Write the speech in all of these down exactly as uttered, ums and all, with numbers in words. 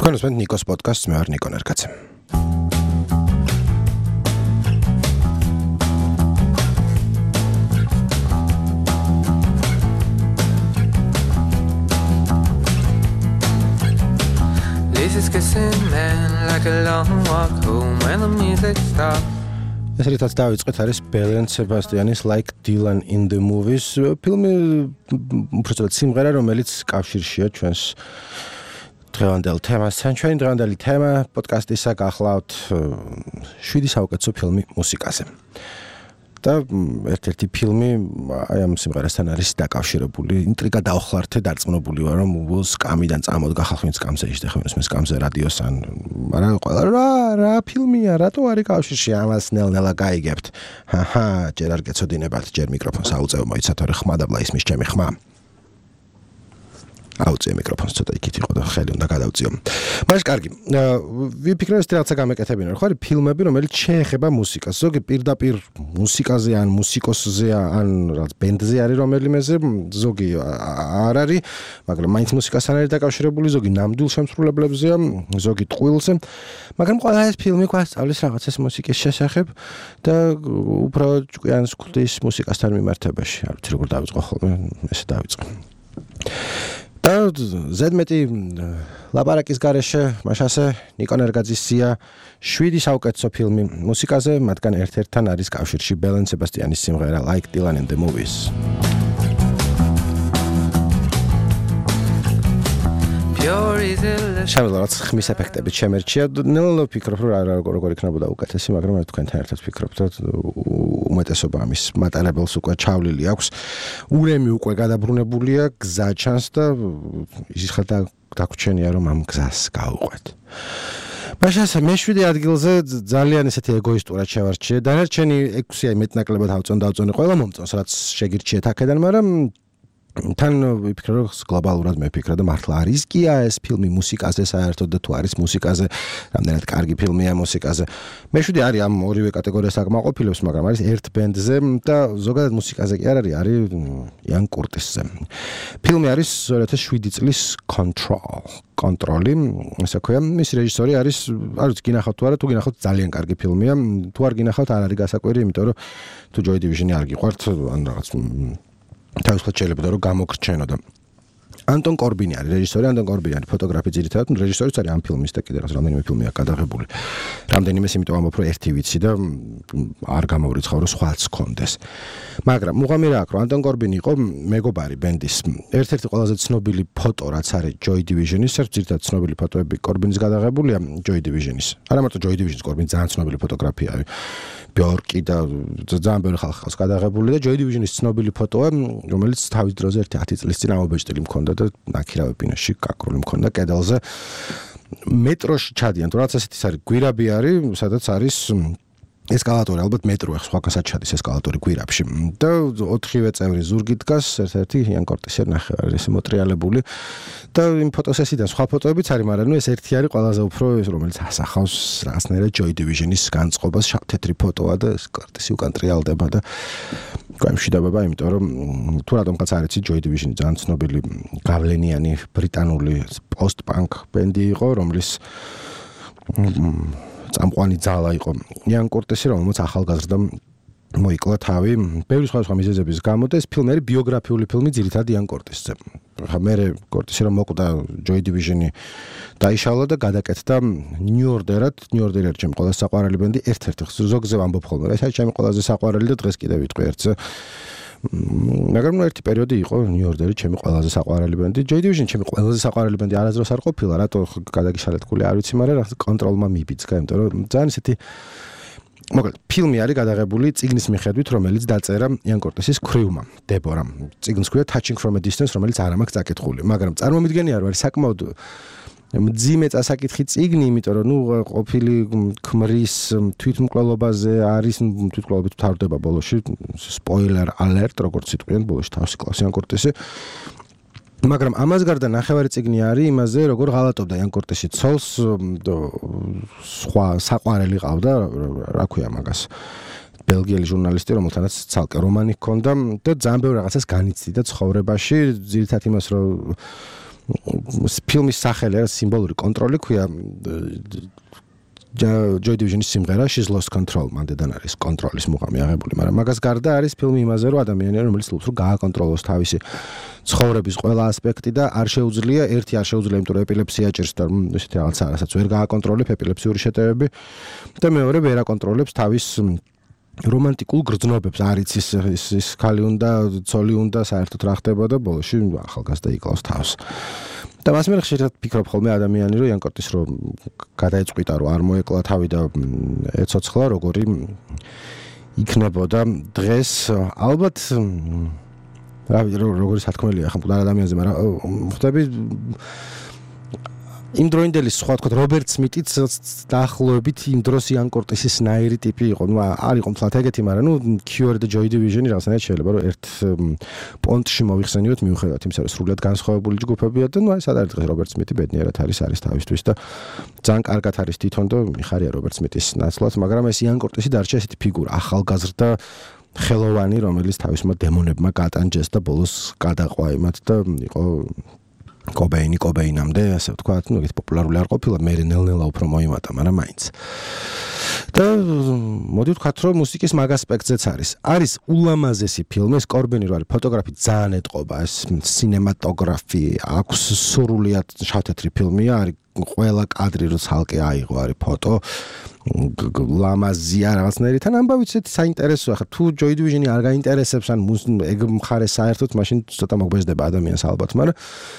თქვენ ნიკოს პოდკასტს, მე ვარ ნიკო ნერგაძე. Lisa's kissing man like a long walk home when the music stops. ეს რითაც დავიწყეთ არის Belle and Sebastianis Like Dylan in the Movies ფილმი, უბრალოდ სიმღერა, რომელიც კავშირშია ჩვენს დღევანდელ თემასთან. ჩვენი დღევანდელი თემა პოდკასტისა გახლავთ შვიდი საუკეთესო ფილმი მუსიკაზე. და ერთ-ერთი ფილმი აი ამ სიმღერასთან არის დაკავშირებული. ინტრიგა დავხლართე, დარწმუნებული ვარ, რომ სკამიდან წამოდგა ხალხი სკამზე იჯდა, ხო ის სკამზე რადიოსთან. მაგრამ ყველა რა რა ფილმია, რატო არის კავშირში ამას ნელ-ნელა გაიგებთ. ჰაჰა, ჯერ არ გეცოდინებათ, ჯერ მიკროფონს აუწევ, მოიცათ, ორი ხმა და ბლა ისმის ჩემი ხმა. აუწევ მიკროფონს, ცოტა იქით იყო და ხელი უნდა გადავწიო. მაგრამ კარგი, ვიფიქრე ეს რაღაცა გამეკეთებინა, ხო არის ფილმები, რომელიც შეეხება მუსიკას. ზოგი პირდაპირ მუსიკაზე ან მუსიკოსზე ან რაღაც ბენდზე არის რომელიმეზე, ზოგი არ არის, მაგრამ მაინც მუსიკასთან არის დაკავშირებული, ზოგი ნამდვილ შემსრულებლებზეა, ზოგი ტყუილზე. მაგრამ ყველა ეს ფილმი გვასწავლის რაღაცას მუსიკის შესახებ და უბრალოდ ჭკვიანს გვდის მუსიკასთან მიმართებაში. არ ვიცი როგორ დავიწყო ხოლმე, ესე დავიწყო. და ზედმეტი ლაპარაკის გარეშე მაშასე ნიკო ნერგაძის სია შვიდი საუკეთესო ფილმი მუსიკაზე, მათგან ერთ-ერთთან არის კავშირში Belle and Sebastianis სიმღერა Like Dylan in the Movies. შევიდროთ ხმის ეფექტებით შემერჩია. ნელ-ნელა ვფიქრობ, რომ როგორ იქნებოდა უკეთესი, მაგრამ მე თქვენთან ერთად ვფიქრობ, რომ უმეტესობა ამის მატარებელს უკვე ჩავლილი აქვს. ურემი უკვე გადაბრუნებულია, გზა ჩანს და ის ხათა დაგვრჩენია, რომ ამ გზას გავუყვეთ. მაშასე მეშვიდე ადგილზე ძალიან ესეთი ეგოისტურად შევარჩიე. დანარჩენი ექვსი აი მეტნაკლებად ავწონ დავწონე ყველა მომწონს, რაც შეგირჩიეთ აქედან, მაგრამ თან ვიფიქრე, რომ გლობალურად მე ვფიქრე და მართლა არის კია ეს ფილმი მუსიკაზე საერთოდ და თუ არის მუსიკაზე, რამდენად კარგი ფილმია მუსიკაზე. მეშვიდე არის ამ ორივე კატეგორიას აკმაყოფილებს, მაგრამ არის ერთ ბენდზე და ზოგადად მუსიკაზე კი არ არის, არის Ian Curtisზე. ფილმი არის ორი ათას შვიდი წლის Control, კონტროლი, ესე ქვია. მის რეჟისორი არის, არ ვიცი გინახავთ თუ არა, თუ გინახავთ ძალიან კარგი ფილმია. თუ არ გინახავთ არ არის გასაკვირი, იმიტომ რომ თუ Joy Division-ი არ გიყვართ, ან რაღაც თავისუფლად შეიძლება რომ გამოგრჩენო და ანტონ კორბინი არის რეჟისორი, ანტონ კორბინი არის ფოტოგრაფი ძირითადად, რეჟისორიც არის ამ ფილმის და კიდე რაღაც რამდენიმე ფილმია გადაღებული. რამდენიმე იმიტომ ამბობ, რომ ერთი ვიცი და არ გამოვრიცხავ, რომ სხვაც გქონდეს. მაგრამ მუღამი რა აქვს, რომ ანტონ კორბინი იყო მეგობარი ბენდის. ერთ-ერთი ყველაზე ცნობილი ფოტო, რაც არის Joy Division-ის, ძირითადად ცნობილი ფოტოები კორბინის გადაღებულია Joy Division-ის. არა მარტო Joy Division-ის, კორბინი ძალიან ცნობილი ფოტოგრაფია არის. ბიორკი და ძალიან ბევრი ხალხი ყავს გადაღებული და Joy Division-ის ცნობილი ფოტოა, რომელიც თავის დროზე ერთი ათი წლის წინ ამობეჭდილი მქონდა და ნაქირავი პინოში კაკრული მქონდა კედელზე. მეტროში ჩადიან, თუ რაც ასეთი არის, გვირაბი არის, სადაც არის ესკალატორი, ალბათ მეტრო ახ სხვაგანაც ჩადის ესკალატორი გვირაბში. და ოთხივე წევრი ზურგი დგას, ერთ-ერთი Ian Curtis ნახევარი ეს მოტრიალებული და იმ ფოტოსესიდან სხვა ფოტოებიც არის, მაგრამ ნუ ეს ერთი არის ყველაზე უფრო ეს, რომელიც ასახავს რაღაცნაირად Joy Division-ის განწყობას, შავ-თეთრი ფოტოა და ეს Curtis უკან ტრიალდება და გამშვიდობება, იმიტომ რომ თუ რატომღაც არ იცი Joy Division-ი ძალიან ცნობილი გავლენიანი ბრიტანული post-punk ბენდი იყო, რომლის წამყვანი ძალა იყო Ian Curtis-ი, რომელმაც ახალგაზრდა მოიკლა თავი ბევრი სხვადასხვა მიზეზების გამო და ეს ფილმი არის ბიოგრაფიული ფილმი ძირითადად Ian Curtis-ზე. ხა მე Curtis-ი რომ მოკვდა Joy Division-ი დაიშალა და გადაკეთდა New Order-ად, New Order-ი არის ჩემი ყველაზე საყვარელი ბენდი, ერთ-ერთი ზოგზე ვამბობ ხოლმე, ეს არის ჩემი ყველაზე საყვარელი და დღეს კიდევ ვიტყვი ერთზე. მაგრამ ერთი პერიოდი იყო New Order-ი ჩემი ყველაზე საყვარელი ბენდი. Joy Division ჩემი ყველაზე საყვარელი ბენდი არასდროს არ ყოფილა, რატო გადაგიშალეთქული არ ვიცი, მაგრამ რაღაც კონტროლმა მიბიძგა, იმიტომ რომ ძალიან ისეთი მოკლედ ფილმი არის გადაღებული წიგნის მიხედვით, რომელიც დაწერა Ian Curtis-ის ქრიუმა, დებორამ. წიგნს ქვია Touching from a Distance, რომელიც არ მაქვს წაკითხული, მაგრამ წარმომიდგენია რომ არის საკმაოდ მძიმე წასაკითხი წიგნი, იმიტომ რომ ნუ ყოფილი ქმრის თვითმკვლელობაზე არის, თვითმკვლელობით ვთავრდება ბოლოში, spoiler alert, როგორც იტყვიან, ბოლოში თავს იკლავს Ian Curtis-ი. მაგრამ ამას გარდა ნახევარი წიგნი არის იმაზე, როგორ ღალატობდა Ian Curtis-ი ცოლს, სხვა საყვარელი ყავდა, რა ქვია მაგას. ბელგიელი ჟურნალისტი, რომელთანაც ცალკე რომანი ჰქონდა და ძალიან ბევრ რაღაცას განიცდიდა ცხოვრებაში, ძირითადად იმას, რომ ფილმის სახელი არის სიმბოლური კონტროლი, ქვია Joy Division-ის სიმღერა She's Lost Control, მანდედან არის კონტროლის მუღამი აღებული, მაგრამ მაგას გარდა არის ფილმი იმაზე, რომ ადამიანი რომელიც ცდილობს რომ გააკონტროლოს თავისი ცხოვრების ყველა ასპექტი და არ შეუძლია, ერთი არ შეუძლია, იმიტომ რომ ეპილეფსია ჭირს და ესეთი რაღაცა რასაც ვერ გააკონტროლებ, ეპილეფსიური შეტევები და მეორე ვერ აკონტროლებს თავის რომანტიკულ გრძნობებს, არის ის ის ის ქალი უნდა, ცოლი უნდა, საერთოდ რა ხდება და ბოლოში ახალგაზრდა იკლავს თავს. და მას მე ხშირად ფიქრობ ხოლმე ადამიანი რომ იანკორტის რომ გადაეწყვიტა რომ არ მოეკლა თავი და ეცოცხლა როგორი იქნებოდა დღეს ალბათ რა ვიცი როგორი სათქმელია ხა მკვდარ ადამიანზე მაგრამ ხვდები იმ დროინდელი სხვა თქო რობერტ სმიტიც დაახლოებით იმ დროს იანკორტისის ნაირი ტიპი იყო ნუ არ იყო მთლად ეგეთი მაგრამ ნუ Cure და Joy Division-ი რაღაცნაირად შეიძლება რომ ერთ პონტში მოიხსენიოთ მიუხედავად იმისა რომ სრულად განსხვავებული ჯგუფებია და ნუ აი სად არის დღეს რობერტ სმიტი ბედნიერად არის არის თავისთვის და ძალიან კარგად არის თვითონ და მიხარია რობერტ სმიტის ნაცვლად მაგრამ ეს იანკორტისი დარჩა ესეთი ფიგურა ახალგაზრდა ხელოვანი რომელიც თავისმა დემონებმა გატანჯეს და ბოლოს გადაყვა იმათ და იყო კობეინი კობეინამდე ასე ვთქვათ, ну, ეს პოპულარული არ ყოფილა, მე ნელ-ნელა უფრო მოიმატა, მაგრამ მაინც. და მოდი ვთქვათ, რომ მუსიკის მაგ ასპექტზეც არის. არის ულამაზესი ფილმი, ეს კორბენი რო არის, ფოტოგრაფი ძალიან ეტყობა, ეს სინემატოგრაფი, აქვს სრულიად შავ-თეთრი ფილმია, არის ყველა კადრი რო ცალკე აიღო, არის ფოტო ლამაზია რაღაცნაირი თან ამბავიც ეს საინტერესოა ხა თუ Joy Division-ი არ გაინტერესებს ან ეგ მხარე საერთოდ მაშინ ცოტა მოგვეძდება ადამიანს ალბათ, მაგრამ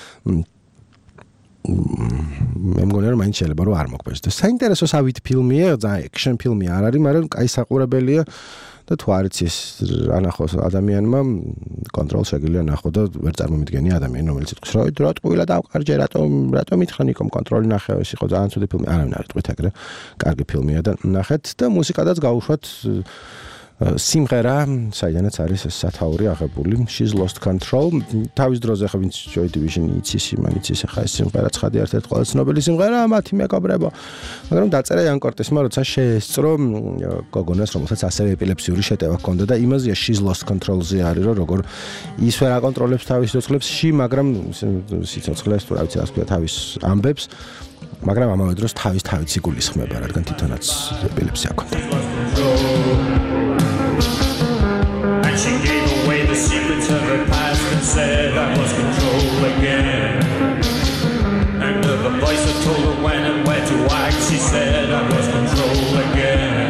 მე მგონია რომ მაინც შეიძლება რომ არ მოგვეძდეს. საინტერესო სავით ფილმია, ძალიან ექშენ ფილმი არ არის, მაგრამ კაი საყურებელია და თუ არც ის ანახოს ადამიანმა კონტროლს შეგიძლია ნახო და ვერ წარმომიდგენი ადამიანი რომელიც იტყვის რომ რა ტყუილა დავყარჯე რატომ რატომ ითხრა ნიკომ კონტროლი ნახე ის იყო ძალიან ცუდი ფილმი არავინ არ იტყვით ეგრე კარგი ფილმია და ნახეთ და მუსიკადაც გავუშვათ სიმღერა საიდანაც არის ეს სათაური აღებული She's Lost Control თავის დროზე ხა ვინც Joy Division-ი იცის იმან იცის ხა ეს სიმღერა ცხადი ერთ-ერთი ყველა ცნობილი სიმღერა მათი მეკობრებო მაგრამ დაწერა იანკორტისმა როცა შეესწრო გოგონას რომელსაც ასევე ეპილეფსიური შეტევა ჰქონდა და იმაზეა She's Lost Control-ზე არის რომ როგორ ის ვერ აკონტროლებს თავის სიცოცხლებს ში მაგრამ სიცოცხლეს თუ რა ვიცი ასე თავის ამბებს მაგრამ ამავე დროს თავის თავიც იგულისხმება რადგან თვითონაც ეპილეფსია ჰქონდა She gave away the secrets of her past and said I lost control again. And of a voice that told her when and where to act, she said I lost control again.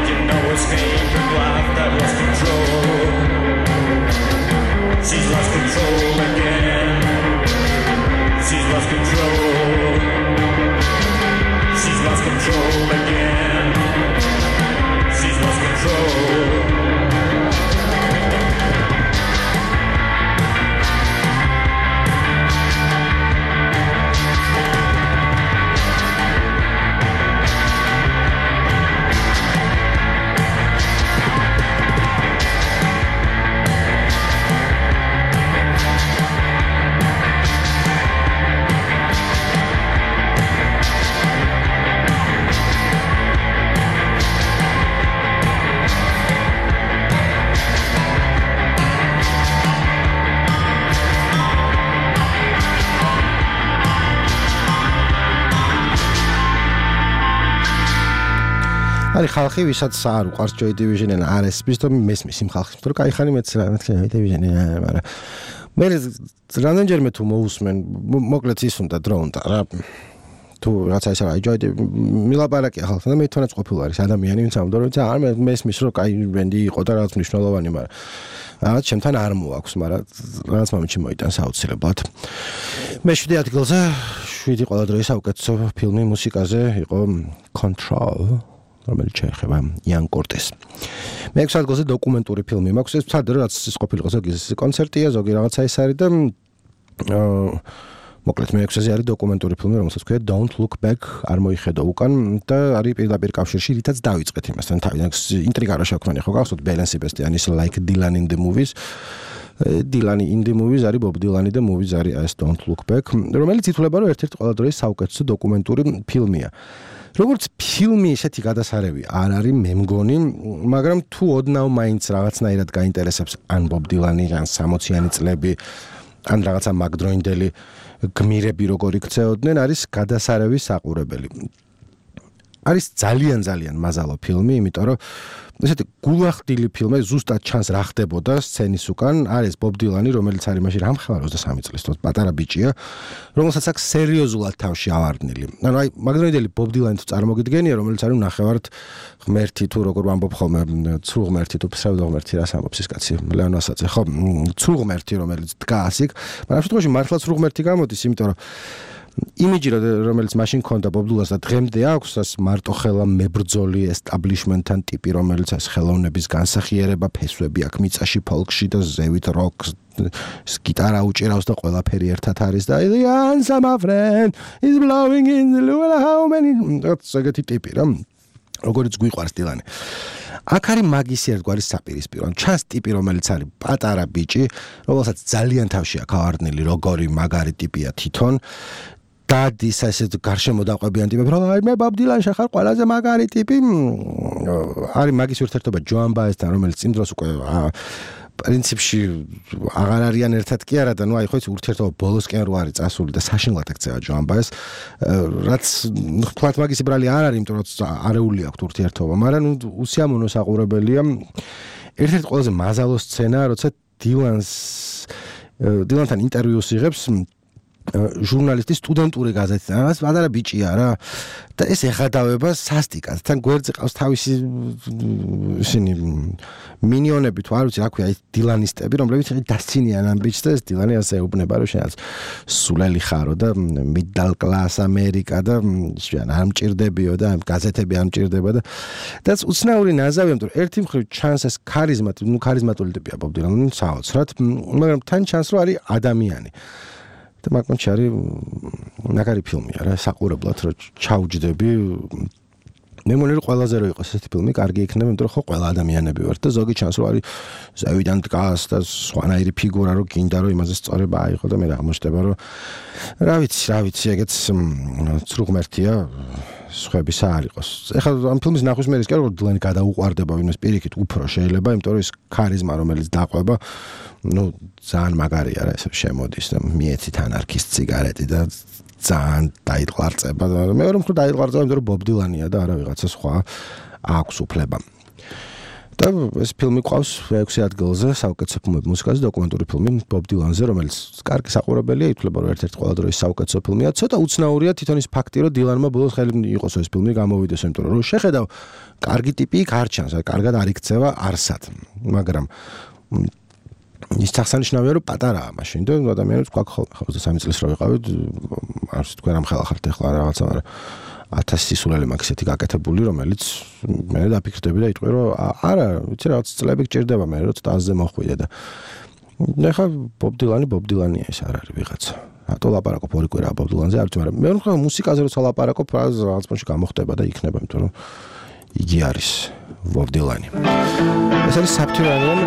She's lost control. არის ხალხი, ვისაც არ უყვარს Joy Division-ი, არ ესმის და მესმის იმ ხალხს, რომ კაი ხანი მეც რა მეთქი Joy Division-ი, მაგრამ მე რამდენჯერმე თუ მოусმენ, მოკლედ ის უნდა დრო უნდა რა. თუ რაც აი რა Joy მილაპარაკია ხალხთან და მე თვითონაც ყოფილი არის ადამიანი, ვინც ამბობს, რომ არ მესმის რომ კაი ბენდი იყო და რაღაც მნიშვნელოვანი, მაგრამ რაღაც ჩემთან არ მოაქვს, მაგრამ რაღაც მომენტში მოიტანს აუცილებლად. მე შვიდი ადგილზე, შვიდი ყველა დროის საუკეთესო ფილმი მუსიკაზე იყო Control, რომელიც შეეხება Ian Curtis. მეექვსე ადგილზე დოკუმენტური ფილმი მაქვს, ეს ვცადე რომ რაც ის ყოფილიყო, ზოგი კონცერტია, ზოგი რაღაცა ის არის და მოკლედ მეექვსეზე არის დოკუმენტური ფილმი, რომელსაც ქვია Don't Look Back, არ მოიხედო უკან და არის პირდაპირ კავშირში, რითაც დავიწყეთ იმასთან. თავიდან ინტრიგა რა შექმნი ხო გახსოვთ Belen Sebastianis Like Dylan in the Movies. Dylan in the Movies არის Bob Dylan და movies არის ეს Don't Look Back, რომელიც ითვლება რომ ერთ-ერთი ყველა დროის საუკეთესო დოკუმენტური ფილმია. როგორც ფილმი ესეთი გადასარევი არ არის მე მგონი, მაგრამ თუ ოდნავ მაინც რაღაცნაირად გაინტერესებს ან Bob Dylan-ი, ან სამოციანი წლები, ან რაღაცა მაგდროინდელი გმირები როგორ იქცეოდნენ, არის გადასარევი საყურებელი. არის ძალიან ძალიან მაზალო ფილმი, იმიტომ რომ ესეთი გულახდილი ფილმი, ზუსტად ჩანს რა ხდებოდა სცენის უკან, არის Bob Dylan-ი, რომელიც არის მაშინ რამხელა ოცდასამი წლის, თორე პატარა ბიჭია, რომელსაც აქვს სერიოზულად თავში ავარდნილი. ანუ აი მაგდროინდელი Bob Dylan-ი თუ წარმოგიდგენია, რომელიც არის ნახევარად ღმერთი თუ როგორ ვამბობ ხოლმე, ცრუ ღმერთი თუ ფსევდო ღმერთი, რას ამბობს ის კაცი, ლეონასაძე, ხო, ცრუ ღმერთი, რომელიც დგას იქ, მაგრამ შემთხვევაში მართლა ცრუ ღმერთი გამოდის, იმიტომ რომ იმიჯი რომელიც მაშინ ქონდა Bob Dylan-ს და დღემდე აქვს, ეს მარტოხელა მებრძოლი establishment-თან ტიპი, რომელიც ეს ხელოვნების განსახიერება, ფესვები აქვს მიწაში, ფოლკში და ზევით როკს, გიტარა უჭირავს და ყველაფერი ერთად არის და the answer my friend is blowing in the wind how many ეგეთი ტიპი რა, როგორც გვიყვარს Dylan-ი. აქ არის მაგის ერთგვარი საპირისპირო. ჩანს ტიპი, რომელიც არის პატარა ბიჭი, რომელსაც ძალიან თავში აქვს ავარდნილი, როგორი მაგარი ტიპია თვითონ. დადის ესეთ გარშემო დაყვებიან ტიპები, რომ აი მე Bob Dylan-ში ხარ ყველაზე მაგარი ტიპი. არის მაგის ურთიერთობა Joan Baez-თან, რომელიც იმ დროს უკვე პრინციპში აღარ არიან ერთად კი არა და ნუ აი ხო ის ურთიერთობა ბოლოსკენ რო არის წასული და საშინლად ექცევა Joan Baez, რაც თქვათ მაგისი ბრალი არ არის, იმიტომ რომ არეული აქვს ურთიერთობა, მაგრამ ნუ უსიამოვნო საყურებელია. ერთ-ერთი ყველაზე მაზალო სცენა, როცა Dylan-ს Dylan-თან ინტერვიუს იღებს ჟურნალისტი სტუდენტური გაზეთიდან, რაღაც პატარა ბიჭია რა და ეს ეხადავება სასტიკად, თან გვერდზე ყავს თავისი ისინი მინიონები თუ არ ვიცი რა ქვია, ის დილანისტები, რომლებიც დასცინიან ამ ბიჭს და ეს დილანი ასე ეუბნება, რომ შენაც სულელი ხარო და middle class ამერიკა და შენ არ მჭირდებიო და გაზეთები არ მჭირდება და that's უცნაური ნაზავია, რომ ერთი მხრივ ჩანს ეს ქარიზმატი, ნუ ქარიზმატული ტიპია Bob Dylan, საოცრად, მაგრამ თან ჩანს რომ არის ადამიანი. და მაგონჩი არის მაგარი ფილმია რა, საყურებლად რომ ჩაუჯდები. მე მგონი რომ ყველაზე რო იყოს ესეთი ფილმი, კარგი იქნება, იმიტომ რომ ხო ყველა ადამიანები ვართ და ზოგი ჩანს რომ არის ზევიდან დგას და სხვანაირი ფიგურა რომ გინდა რომ იმაზე სწორება აიღო და მე აღმოჩნდება რომ რა ვიცი, რა ვიცი, ეგეც ცრუ ღმერთია, სხვებისა არ იყოს. ეხლა ამ ფილმის ნახვის მერე ის კი არა რომ Dylan-ი გადაუყვარდება ვინმეს პირიქით, უფრო შეიძლება, იმიტომ რომ ის ქარიზმა რომელიც დაყვება, ну, ძალიან მაგარია რა, ესე შემოდის და მიეცით ანარქის ციგარეტი და ძალიან დაიტყვარწება და მეორე მხრივ დაიტყვარწება, იმიტომ რომ Bob Dylan-ია და არა ვიღაცა სხვა აქვს უფლება. და ეს ფილმი ყავს ექვსე ადგილზე საუკეთესო ფილმების მუსიკაზე დოკუმენტური ფილმი Bob Dylan-ზე, რომელიც კარგი საყურებელია, ითვლება რომ ერთ-ერთი ყველა დროის საუკეთესო ფილმია. ცოტა უცნაურია თვითონ ის ფაქტი, რომ Dylan-მა ბოლოს ხელი იყოსო ეს ფილმი გამოვიდეს, იმიტომ რომ შეხედავ კარგი ტიპი იქ არ ჩანს, კარგად არ იქცევა არსად, მაგრამ ის აღსანიშნავია რომ პატარაა მაშინ და ადამიანებს გვაქვს ხოლმე ოცდასამი წლის რო ვიყავით, არ ვიცი თქვენ რამხელა ხართ ახლა რაღაცა, მაგრამ ათასი სისულელი მაქვს ესეთი გაკეთებული, რომელიც მე დაფიქრდები და იტყვი რომ არა, ვიცი რაღაც წლები გჭირდება მე რომ ცოტაზე მოხვიდე და ეხლა Bob Dylan-ი Bob Dylan-ია, ეს არ არის ვიღაცა. რატო ლაპარაკობ ორი კვირა Bob Dylan-ზე, არ ვიცი, მაგრამ მე ვთქვი მუსიკაზე როცა ლაპარაკობ, რაღაც პონჩი გამოხდება და იქნება, იმიტომ რომ იგი არის Bob Dylan-ი. ეს არის Subterranean,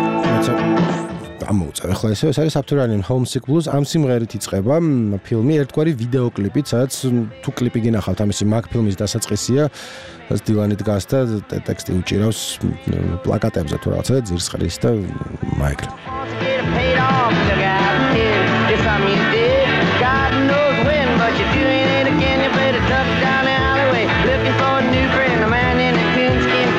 ამოუწევ ახლა ესე ეს არის Subterranean Homesick Blues. ამ სიმღერით იწყება ფილმი, ერთგვარი ვიდეო კლიპით, სადაც თუ კლიპი გინახავთ, ამისი მაგ ფილმის დასაწყისია, რაც Dylan-ი დგას და ტექსტი უჭირავს პლაკატებზე თუ რაღაცა ძირს ხრის და მაიგრ. Looking for a new friend, a man in a coonskin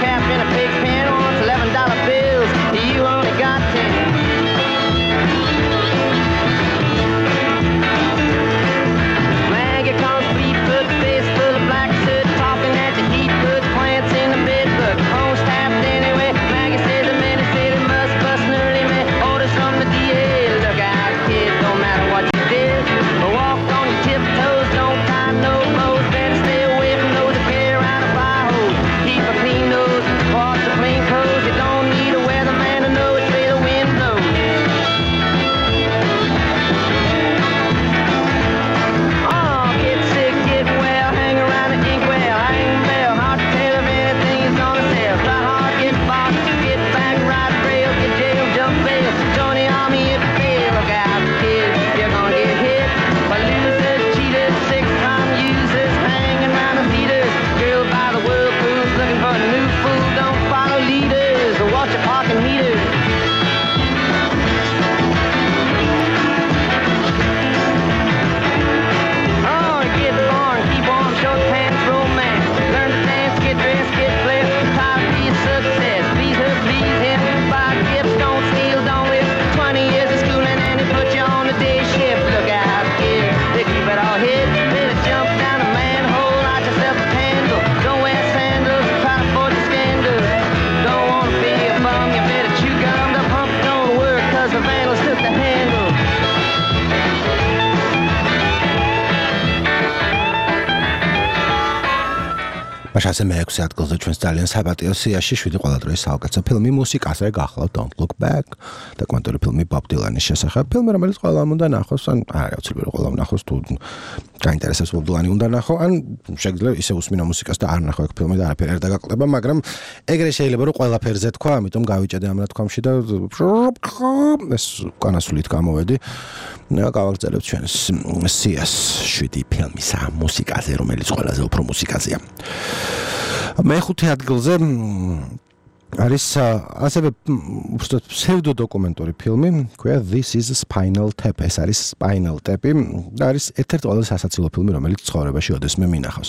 მაშინ ასე მეექვსე ადგილზე ჩვენს ძალიან საპატიო სიაში შვიდი ყველა დროის საუკეთესო ფილმი მუსიკაზე გახლავთ Don't Look Back და კვანტური ფილმი Bob Dylan-ის შესახებ ფილმი რომელიც ყველამ უნდა ნახოს ან არა აუცილებლად ყველამ ნახოს თუ გაინტერესებს Bob Dylan-ი უნდა ნახო ან შეიძლება ისე უსმინო მუსიკას და არ ნახო ეგ ფილმი და არაფერი არ დაგაკლდება მაგრამ ეგრე შეიძლება რომ ყველაფერზე თქვა ამიტომ გავიჭედე ამ ნათქვამში და ეს უკანასულით გამოვედი გავაგრძელებთ ჩვენს სიას შვიდი ფილმისა მუსიკაზე რომელიც ყველაზე უფრო მუსიკაზეა მეხუთე ადგილზე არის ასევე უბრალოდ ფსევდოდოკუმენტური ფილმი, ქვია This is Spinal Tap, ეს არის Spinal Tap და არის ერთ-ერთი ყველაზე სასაცილო ფილმი, რომელიც ცხოვრებაში ოდესმე მინახავს.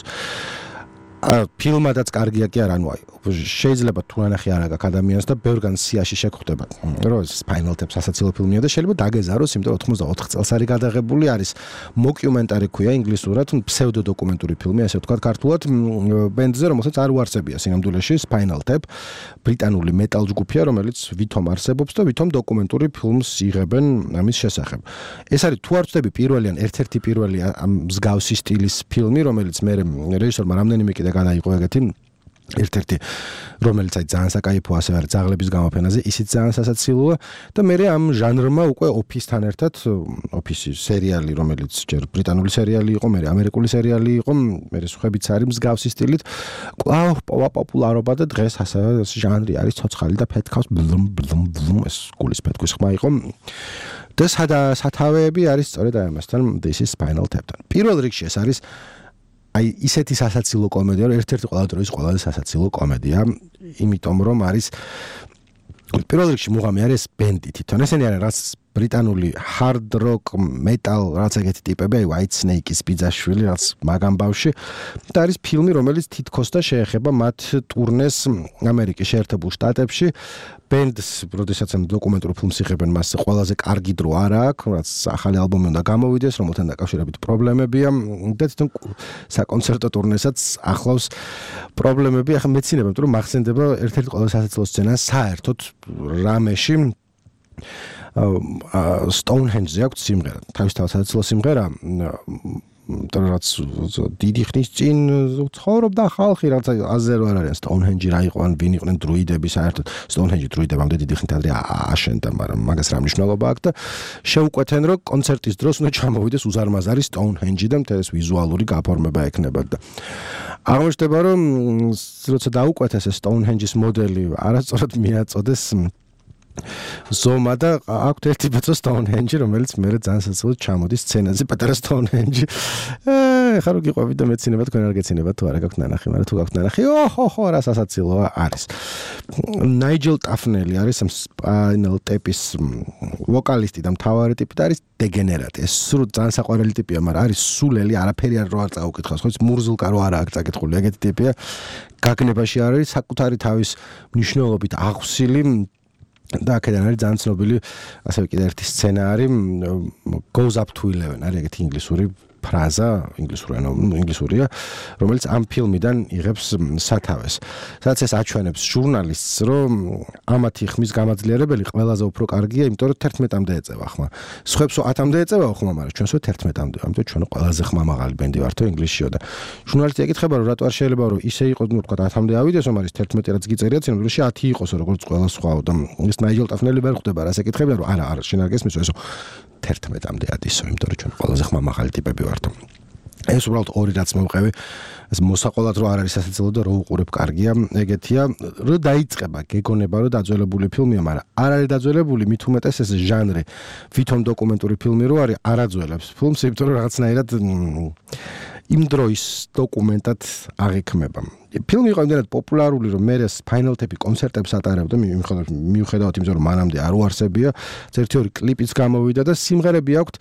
ფილმადაც კარგია კი არა, ანუ შეიძლება თუ ნახე არა გაქვს ადამიანს და ბევრგან სიაში შეგხვდება, რომ Spinal Tap სასაცილო ფილმია და შეიძლება დაგეზაროს, იმიტომ რომ ოცდაოთხ წელს არის გადაღებული, არის მოკიუმენტარი ქვია ინგლისურად, ფსევდოდოკუმენტური ფილმი, ასე ვთქვათ ქართულად, ბენდზე, რომელსაც არ უარსებია სინამდვილეში Spinal Tap, ბრიტანული მეტალ ჯგუფია, რომელიც ვითომ არსებობს და ვითომ დოკუმენტური ფილმს იღებენ ამის შესახებ. ეს არის თუ არ ვწდები პირველი ან ერთ-ერთი პირველი ამ მსგავსი სტილის ფილმი, რომელიც მე რეჟისორმა რამდენიმე კიდე გადაიყო ეგეთი ერთ-ერთი რომელიც აი ძალიან საკაიფო ასე არის ძაღლების გამოფენაზე ისიც ძალიან სასაცილოა და მე ამ ჟანრმა უკვე ოფისთან ერთად ოფისი სერიალი რომელიც ჯერ ბრიტანული სერიალი იყო მე ამერიკული სერიალი იყო მე სხვებიც არის მსგავსი სტილით კვლავ პოპულარობა და დღეს ასევე ჟანრი არის ცოცხალი და ფეთქავს ბლუმ ბლუმ ბლუმ ეს გულის ფეთქვის ხმა იყო და სათავეები არის სწორედ ამასთან This is Spinal Tap-თან პირველ რიგში ეს არის აი ისეთი სასაცილო კომედია, რომ ერთ-ერთი ყველა დროის ყველაზე სასაცილო კომედია, იმიტომ რომ არის პირველ რიგში მუღამი არის ბენდი თვითონ. ესენი არის რაც ბრიტანული hard rock, metal, რაც ეგეთი ტიპები, აი White Snake-ის ბიძაშვილი, რაც მაგამ ბავში და არის ფილმი, რომელიც თითქოს და შეეხება მათ ტურნეს ამერიკის შეერთებულ შტატებში. ბენდს, როდესაც ამ დოკუმენტურ ფილმს იღებენ, მას ყველაზე კარგი დრო არ აქვს, რაც ახალი ალბომი უნდა გამოვიდეს, რომელთან დაკავშირებით პრობლემებია და თვითონ საკონცერტო ტურნესაც ახლავს პრობლემები. ახლა მეცინებთ, რომ მახსენდება ერთ-ერთი ყველაზე სასაცილო სცენა საერთოდ რამეში Stonehenge-ზე აქვს სიმღერა. თავისთავად სასაცილო სიმღერა რაც დიდი ხნის წინ ცხოვრობდა ხალხი, რაც აზე რო არ არის Stonehenge რა იყო, ან ვინ იყვნენ დრუიდები საერთოდ. Stonehenge დრუიდებამდე დიდი ხნით ადრე აშენდა, მაგრამ მაგას რა მნიშვნელობა აქვს და შეუკვეთენ რომ კონცერტის დროს უნდა ჩამოვიდეს უზარმაზარი Stonehenge და მთელი ეს ვიზუალური გაფორმება ექნება და აღმოჩნდება რომ როცა დაუკვეთეს ეს Stonehenge-ის მოდელი არასწორად მიაწოდეს ზომა და აქვთ ერთი ბეწო Stonehenge, რომელიც მერე ძალიან სასაცილოდ ჩამოდის სცენაზე, პატარა Stonehenge. ეხლა რო გიყვები და მეცინებათ, თქვენ არ გეცინებათ თუ არა გაქვთ ნანახი, მაგრამ თუ გაქვთ ნანახი, ოჰო, რა სასაცილოა არის. Nigel Tufnelli არის Spinal Tap-ის ვოკალისტი და მთავარი ტიპი და არის დეგენერატი. ეს სულ ძალიან საყვარელი ტიპია, მაგრამ არის სულელი, არაფერი არ რო არ წაუკითხავს, ხო, მურზილკა რო არა აქვს წაკითხული, ეგეთი ტიპია. გაგნებაში არის საკუთარი თავის მნიშვნელობით აღვსილი და აქედან არის ძალიან ცნობილი ასევე კიდე ერთი სცენა არის goes up to eleven არის ეგეთი ინგლისური ფრაზა ინგლისური ანუ ინგლისურია რომელიც ამ ფილმიდან იღებს სათავეს სადაც ეს აჩვენებს ჟურნალისტს რომ ამათი ხმის გამაძლიერებელი ყველაზე უფრო კარგია იმიტომ რომ თერთმეტამდე ეწევა ხმა სხვებს ათამდე ეწევა ხმა მაგრამ ჩვენს თერთმეტამდე ამიტომ ჩვენ ყველაზე ხმა მაღალი ბენდი ვართო ინგლისშიო და ჟურნალისტი ეკითხება რომ რატო არ შეიძლება რომ ისე იყოს ნუ თქვა ათამდე ავიდეს რომ არის თერთმეტი რაც გიწერია ცნობილში ათი იყოს როგორც ყველა სხვაო და ეს Nigel Tufnelli ვერ ხვდება რას ეკითხება რომ არა არა შენ არ გესმის ესო თერთმეტამდე ადისო იმიტომ რომ ჩვენ ყველაზე ხმა მაღალი ტიპები ვართო ეს უბრალოდ ორი რაც მოვყევი ეს მოსაყოლად რო არ არის სასაცილო და რო უყურებ კარგია ეგეთია რო დაიწყება გეგონება რომ დაძველებული ფილმია მაგრამ არ არის დაძველებული მით უმეტეს ეს ჟანრი ვითომ დოკუმენტური ფილმი რო არის არაძველებს ფილმს იმიტომ რომ რაღაცნაირად იმ დროის დოკუმენტად აღიქმება ფილმი იყო იმდენად პოპულარული რომ მე Spinal Tap-ი კონცერტებს ატარებდა მიუხედავად იმისა რომ მანამდე არ უარსებია ერთი ორი კლიპიც გამოვიდა და სიმღერები აქვს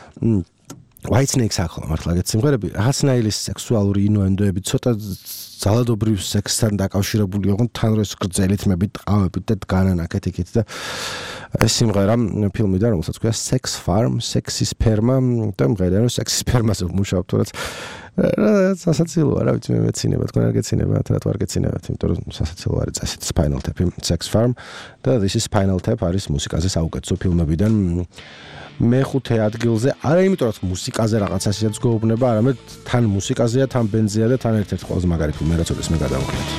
White Snake-ს ახლა მართლა ეგეთ სიმღერები რაღაცნაირი სექსუალური ინუენდოები ცოტა ძალადობრივ სექსთან დაკავშირებული იყო თან რო ეს გრძელი თმებით ყავებით და დგანან აქეთ-იქით და ეს სიმღერა ფილმიდან რომელსაც ქვია Sex Farm, Sexy Sperma და მღერია რომ Sexy Sperma-ზე მუშაობ თორემ სასაცილოა, რა ვიცი, მე მეცინება, თქვენ არ გეცინებათ, რატო არ გეცინებათ, იმიტომ რომ სასაცილო არის წესით Spinal Tap, Sex Farm და This is Spinal Tap არის მუსიკაზე საუკეთესო ფილმებიდან მეხუთე ადგილზე, არა იმიტომ რომ მუსიკაზე რაღაც ასეც გვეუბნება, არამედ თან მუსიკაზეა, თან ბენდზეა და თან ერთ-ერთი ყველაზე მაგარი ფილმი, რაც ოდეს მე გადავუხლეთ.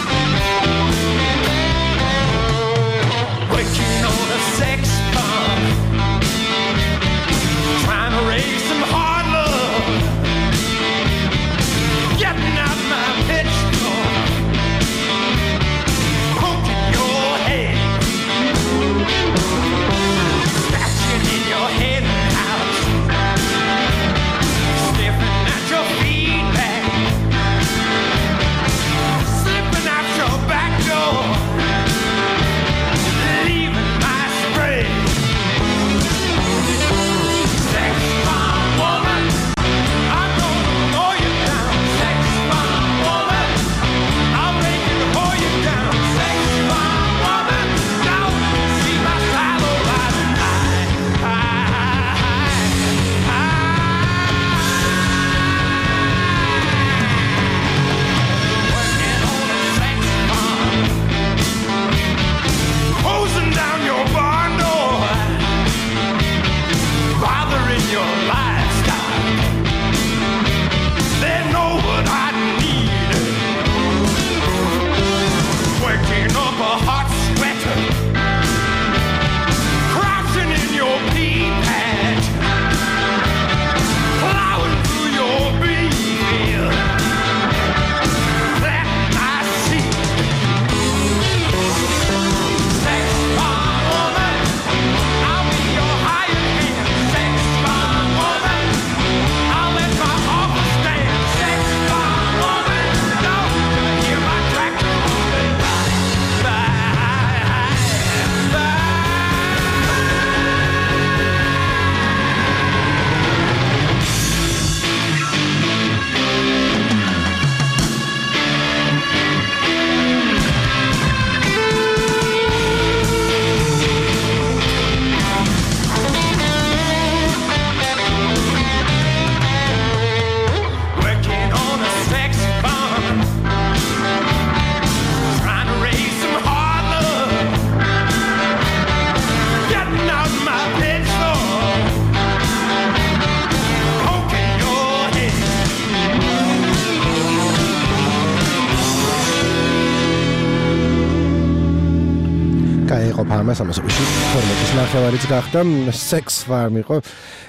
სამასობში ფორმატის ნახევარიც გახდა Sex Farm იყო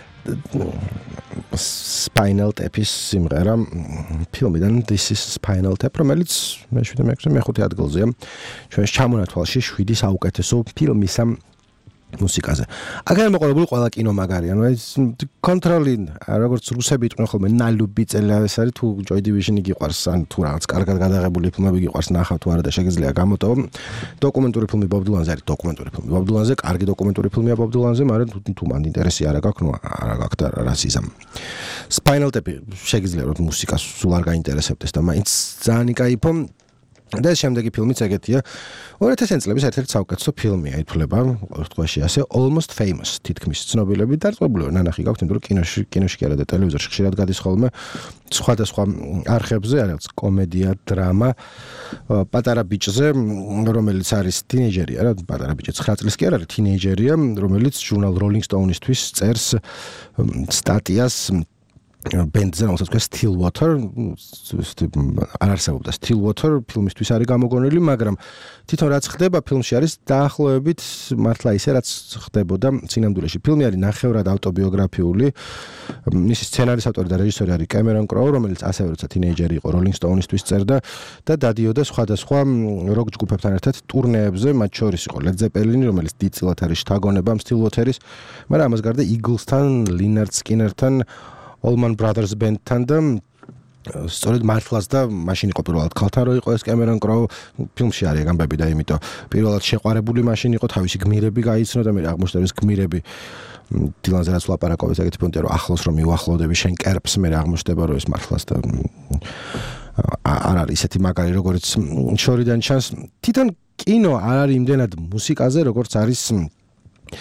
Spinal Tap-ის სიმღერა ფილმიდან This is Spinal Tap, რომელიც მეშვიდე მეექვსე მეხუთე ადგილზეა ჩვენს ჩამონათვალში შვიდი საუკეთესო ფილმის მუსიკაზე. აქ მოყოლებული ყველა კინო მაგარია, ანუ ეს კონტროლი, როგორც რუსები იყვნენ ხოლმე ნალუბი წელა ეს არის თუ Joy Division-ი გიყვარს, ან თუ რაღაც კარგად გადაღებული ფილმები გიყვარს, ნახავ თუ არა და შეგიძლია გამოტოვო. დოკუმენტური ფილმი Bob Dylan-ზე არის დოკუმენტური ფილმი. Bob Dylan-ზე კარგი დოკუმენტური ფილმია Bob Dylan-ზე, მაგრამ თუ მან ინტერესი არა გაქვს, ნუ არა გაქვს და რა სიზამ. Spinal Tap შეგიძლია რომ მუსიკა სულ არ გაინტერესებდეს და მაინც ძალიან იკაიფო. და შემდეგი ფილმიც ეგეთია. ორი ათასი წლების ერთ-ერთი საუკეთესო ფილმია, ითვლება ყოველთვის ასე Almost Famous, თითქმის ცნობილები დარწმუნებული ნანახი გაქვთ, იმიტომ რომ კინოში, კინოში კი არა და ტელევიზორში ხშირად გადის ხოლმე სხვადასხვა არხებზე, არის კომედია, დრამა, პატარა ბიჭზე, რომელიც არის თინეიჯერია, რა, პატარა ბიჭი ცხრა წლის კი არ არის, თინეიჯერია, რომელიც ჟურნალ Rolling Stone-ისთვის წერს სტატიას ბენდზე, რომელსაც ქვია Stillwater, არ არსებობდა Stillwater, ფილმისთვის არის გამოგონილი, მაგრამ თვითონ რაც ხდება ფილმში არის დაახლოებით მართლა ისე რაც ხდებოდა წინამძღოლში. ფილმი არის ნახევრად ავტობიოგრაფიული. მისი სცენარის ავტორი და რეჟისორი არის Cameron Crowe, რომელიც ასევე როცა თინეიჯერი იყო Rolling Stone-ისთვის წერდა და დადიოდა სხვადასხვა როკ ჯგუფებთან ერთად ტურნეებზე, მათ შორის იყო Led Zeppelin, რომელიც დიდწილად არის შთაგონება Stillwater-ის, მაგრამ ამას გარდა Eagles-თან, Lynyrd Skynyrd-თან, Allman Brothers Band-თან და სწორედ მართლაც და მაშინ იყო პირველად ქალთან რო იყო ეს Cameron Crowe ფილმში არის გამბები და იმიტომ პირველად შეყვარებული მაშინ იყო თავისი გმირები გაიცნო და მე აღმოჩნდა გმირები დილანზე რაც ლაპარაკობს ეგეთი პონტი რომ ახლოს რომ მიუახლოვდები შენ კერპს მე აღმოჩნდება რომ ეს მართლაც და არ არის ისეთი მაგარი როგორც შორიდან ჩანს თვითონ კინო არ არის იმდენად მუსიკაზე როგორც არის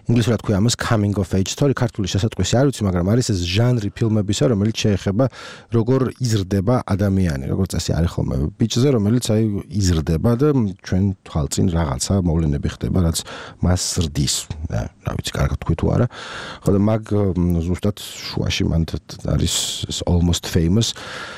ინგლისურად ქვია ამას coming of age story, ქართული შესატყვისი არ ვიცი, მაგრამ არის ეს ჟანრი ფილმებისა, რომელიც შეეხება როგორ იზრდება ადამიანი, როგორ წესი არის ხოლმე ბიჭზე, რომელიც აი იზრდება და ჩვენ თვალწინ რაღაცა მოვლენები ხდება, რაც მას ზრდის. რა ვიცი, კარგად თქვი თუ არა. ხო და მაგ ზუსტად შუაში მან არის almost famous.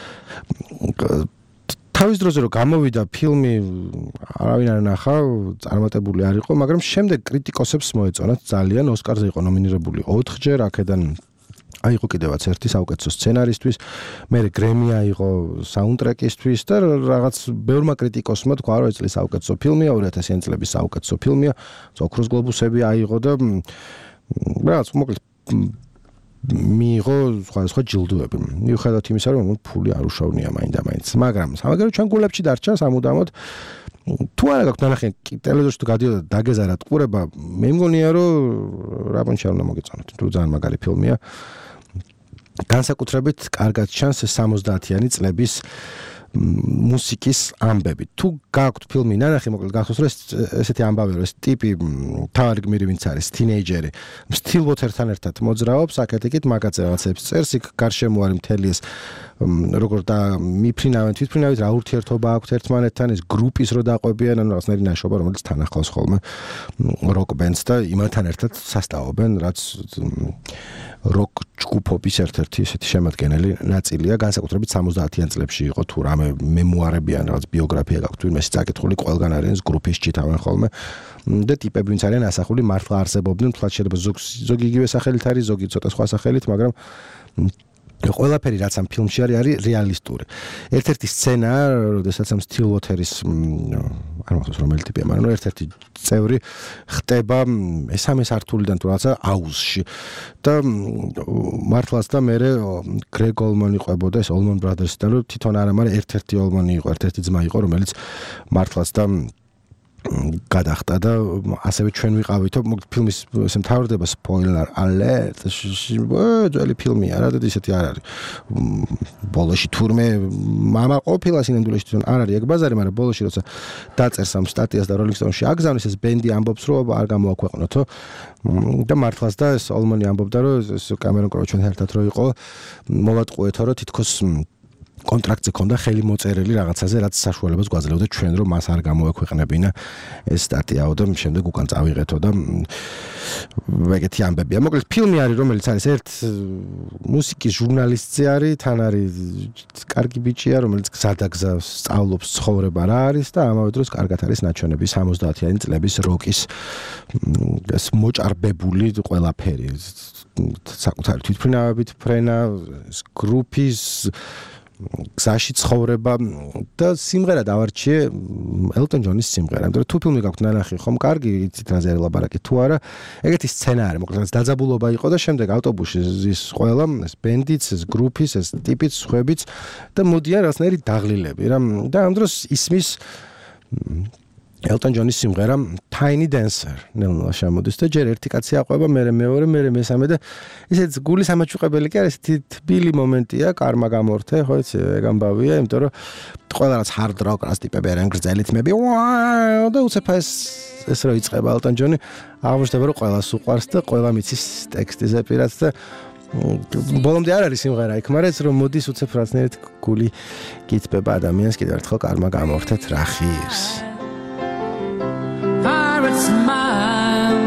თავის დროზე რომ გამოვიდა ფილმი, არავინ არ ნახა, წარმატებული არ იყო, მაგრამ შემდეგ კრიტიკოსებს მოეწონათ ძალიან, ოსკარზე იყო ნომინირებული ოთხჯერ, აქედან აიღო კიდევაც ერთი საუკეთესო სცენარისთვის, მერე გრემი აიღო საუნდტრეკისთვის და რაღაც ბევრმა კრიტიკოსმა თქვა, რომ ეს წლის საუკეთესო ფილმია, ორი ათასიანი წლების საუკეთესო ფილმია, ოქროს გლობუსები აიღო და რაღაც მოკლედ მიიღო სხვადასხვა ჯილდოები. მიუხედავად იმისა, რომ ფული არ უშავნია მაინდა-მაინც, მაგრამ სამაგერო ჩვენ გულებში დარჩა სამუდამოდ. თუ არა გაქვთ ნახე ტელევიზორში თუ გადიოდა დაგეზარათ ყურება, მე მგონია, რომ რაბონჩა უნდა მოგეწონოთ. თუ ძალიან მაგარი ფილმია. განსაკუთრებით კარგად ჩანს სამოცდაათიანი წლების მუსიკის ამბები. თუ გაქვთ ფილმი ნანახი, მოკლედ გახსოვს, რომ ესეთი ამბავია, რომ ეს ტიპი თავარი გმირი ვინც არის, თინეიჯერი, სტილ ვოთერთან ერთად მოძრაობს, აქეთ-იქით მაგაც რაღაცებს წერს, იქ გარშემო არის მთელი ეს როგორ და მიფრინავენ, თვითმფრინავით რა ურთიერთობა აქვთ ერთმანეთთან, ეს გრუპის რო დაყვებიან, ანუ რაღაცნაირი ნაშრობა, რომელიც თან ახლავს ხოლმე როკ ბენდს და იმათთან ერთად სასტაობენ, რაც როკ ჯგუფობის ერთ-ერთი ესეთი შემადგენელი ნაწილია, განსაკუთრებით სამოცდაათიან წლებში იყო თუ რამე მემუარები ან რაღაც ბიოგრაფია გაქვთ, ვინმე წაკითხული, ყველგან არის გრუპის ჭითავენ ხოლმე და ტიპები ვინც არიან ასახული მართლა არსებობდნენ, თუმცა შეიძლება ზოგი იგივე სახელით არის, ზოგი ცოტა სხვა სახელით, მაგრამ ყველაფერი რაც ამ ფილმში არის, არის რეალისტური. ერთ-ერთი სცენა, როდესაც ამ სტილ ვოთერის არ მახსოვს რომელი ტიპია, მაგრამ ერთ-ერთი წევრი ხტება მესამე სართულიდან თუ რაღაცა აუზში და მართლაც და მერე გრეგ ოლმანი ყვებოდა ეს ოლმან ბრადერსიდან, რომ თვითონ არა, მაგრამ ერთ-ერთი ოლმანი იყო, ერთ-ერთი ძმა იყო, რომელიც მართლაც და გადახტა და ასევე ჩვენ ვიყავითო ფილმის ესე მთავრდება სპოილერ ალერტ ძველი ფილმია რა და ისეთი არ არის ბოლოში თურმე მამა ყოფილა სინამდვილეში თვითონ არ არის ეგ ბაზარი, მაგრამ ბოლოში როცა დაწერს ამ სტატიას და როლინგ სტოუნში აგზავნის ეს ბენდი ამბობს რომ არ გამოაქვეყნოთო და მართლაც და ეს ოლმანი ამბობდა რომ ეს კამერონ კროუ ჩვენ ერთად რო იყო მოვატყუეთო რომ თითქოს კონტრაქტზე ქონდა ხელი მოწერილი რაღაცაზე, რაც საშუალებას გვაძლევდა ჩვენ რომ მას არ გამოექვეყნებინა ეს სტატიაო და შემდეგ უკან წავიღეთო და ეგეთი ამბებია. მოკლედ ფილმი არის, რომელიც არის ერთ მუსიკის ჟურნალისტზე არის, თან არის კარგი ბიჭია, რომელიც გზადაგზა სწავლობს ცხოვრება რა არის და ამავე დროს კარგად არის ნაჩვენები სამოცდაათიანი წლების როკის ეს მოჭარბებული ყველაფერი. საკუთარი თვითმფრინავებით ფრენა, გრუპის გზაში ცხოვრება და სიმღერა დავარჩიე ელტონ ჯონის სიმღერა. იმიტომ რომ თუ ფილმი გაქვთ ნანახი, ხომ კარგი, იცით რაზე არის ლაპარაკი თუ არა. ეგეთი სცენა არის, მოკლედ დაძაბულობა იყო და შემდეგ ავტობუსში ის ყველა ეს ბენდიც, ეს გრუპის, ეს ტიპიც, ხვებიც და მოდიან რაღაცნაირი დაღლილები რა. და ამ დროს ისმის ელტონ ჯონის სიმღერა Tiny Dancer ნელ-ნელა შემოდის და ჯერ ერთი კაცი აყვება, მერე მეორე, მერე მესამე და ისეთ გულის ამაჩუყებელი კი არის, ესეთი თბილი მომენტია, კარმა გამორთე, ხო იცი, ეგ ამბავია, იმიტომ რომ ყველა რაც hard rock რას ტიპები არიან გრძელი თმები, ვაუ და უცებ ეს ეს რო იწყება ელტონ ჯონი, აღმოჩნდება რომ ყველას უყვარს და ყველა მიცის ტექსტის ეპირats და ბოლომდე არ არის სიმღერა იქ, მაგრამ ეს რომ მოდის უცებ რაღაცნაირად გული გიწბება ადამიანს კიდევ ერთხელ კარმა გამორთეთ რა ხირს. Pirate smile,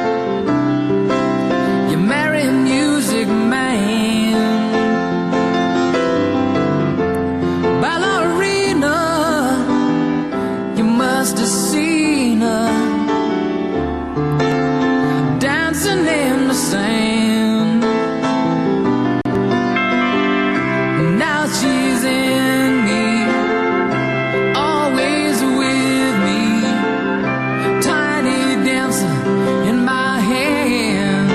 you marry music man, ballerina, you must have seen her dancing in the sand. Now she's in me, always with me. In my hand,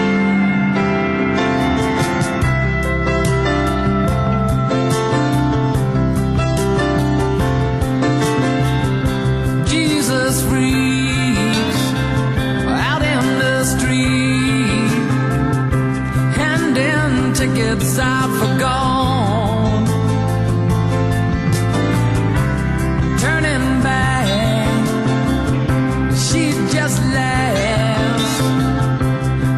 Jesus freaks out in the street, handing tickets out for gone, turning back, she just laughs.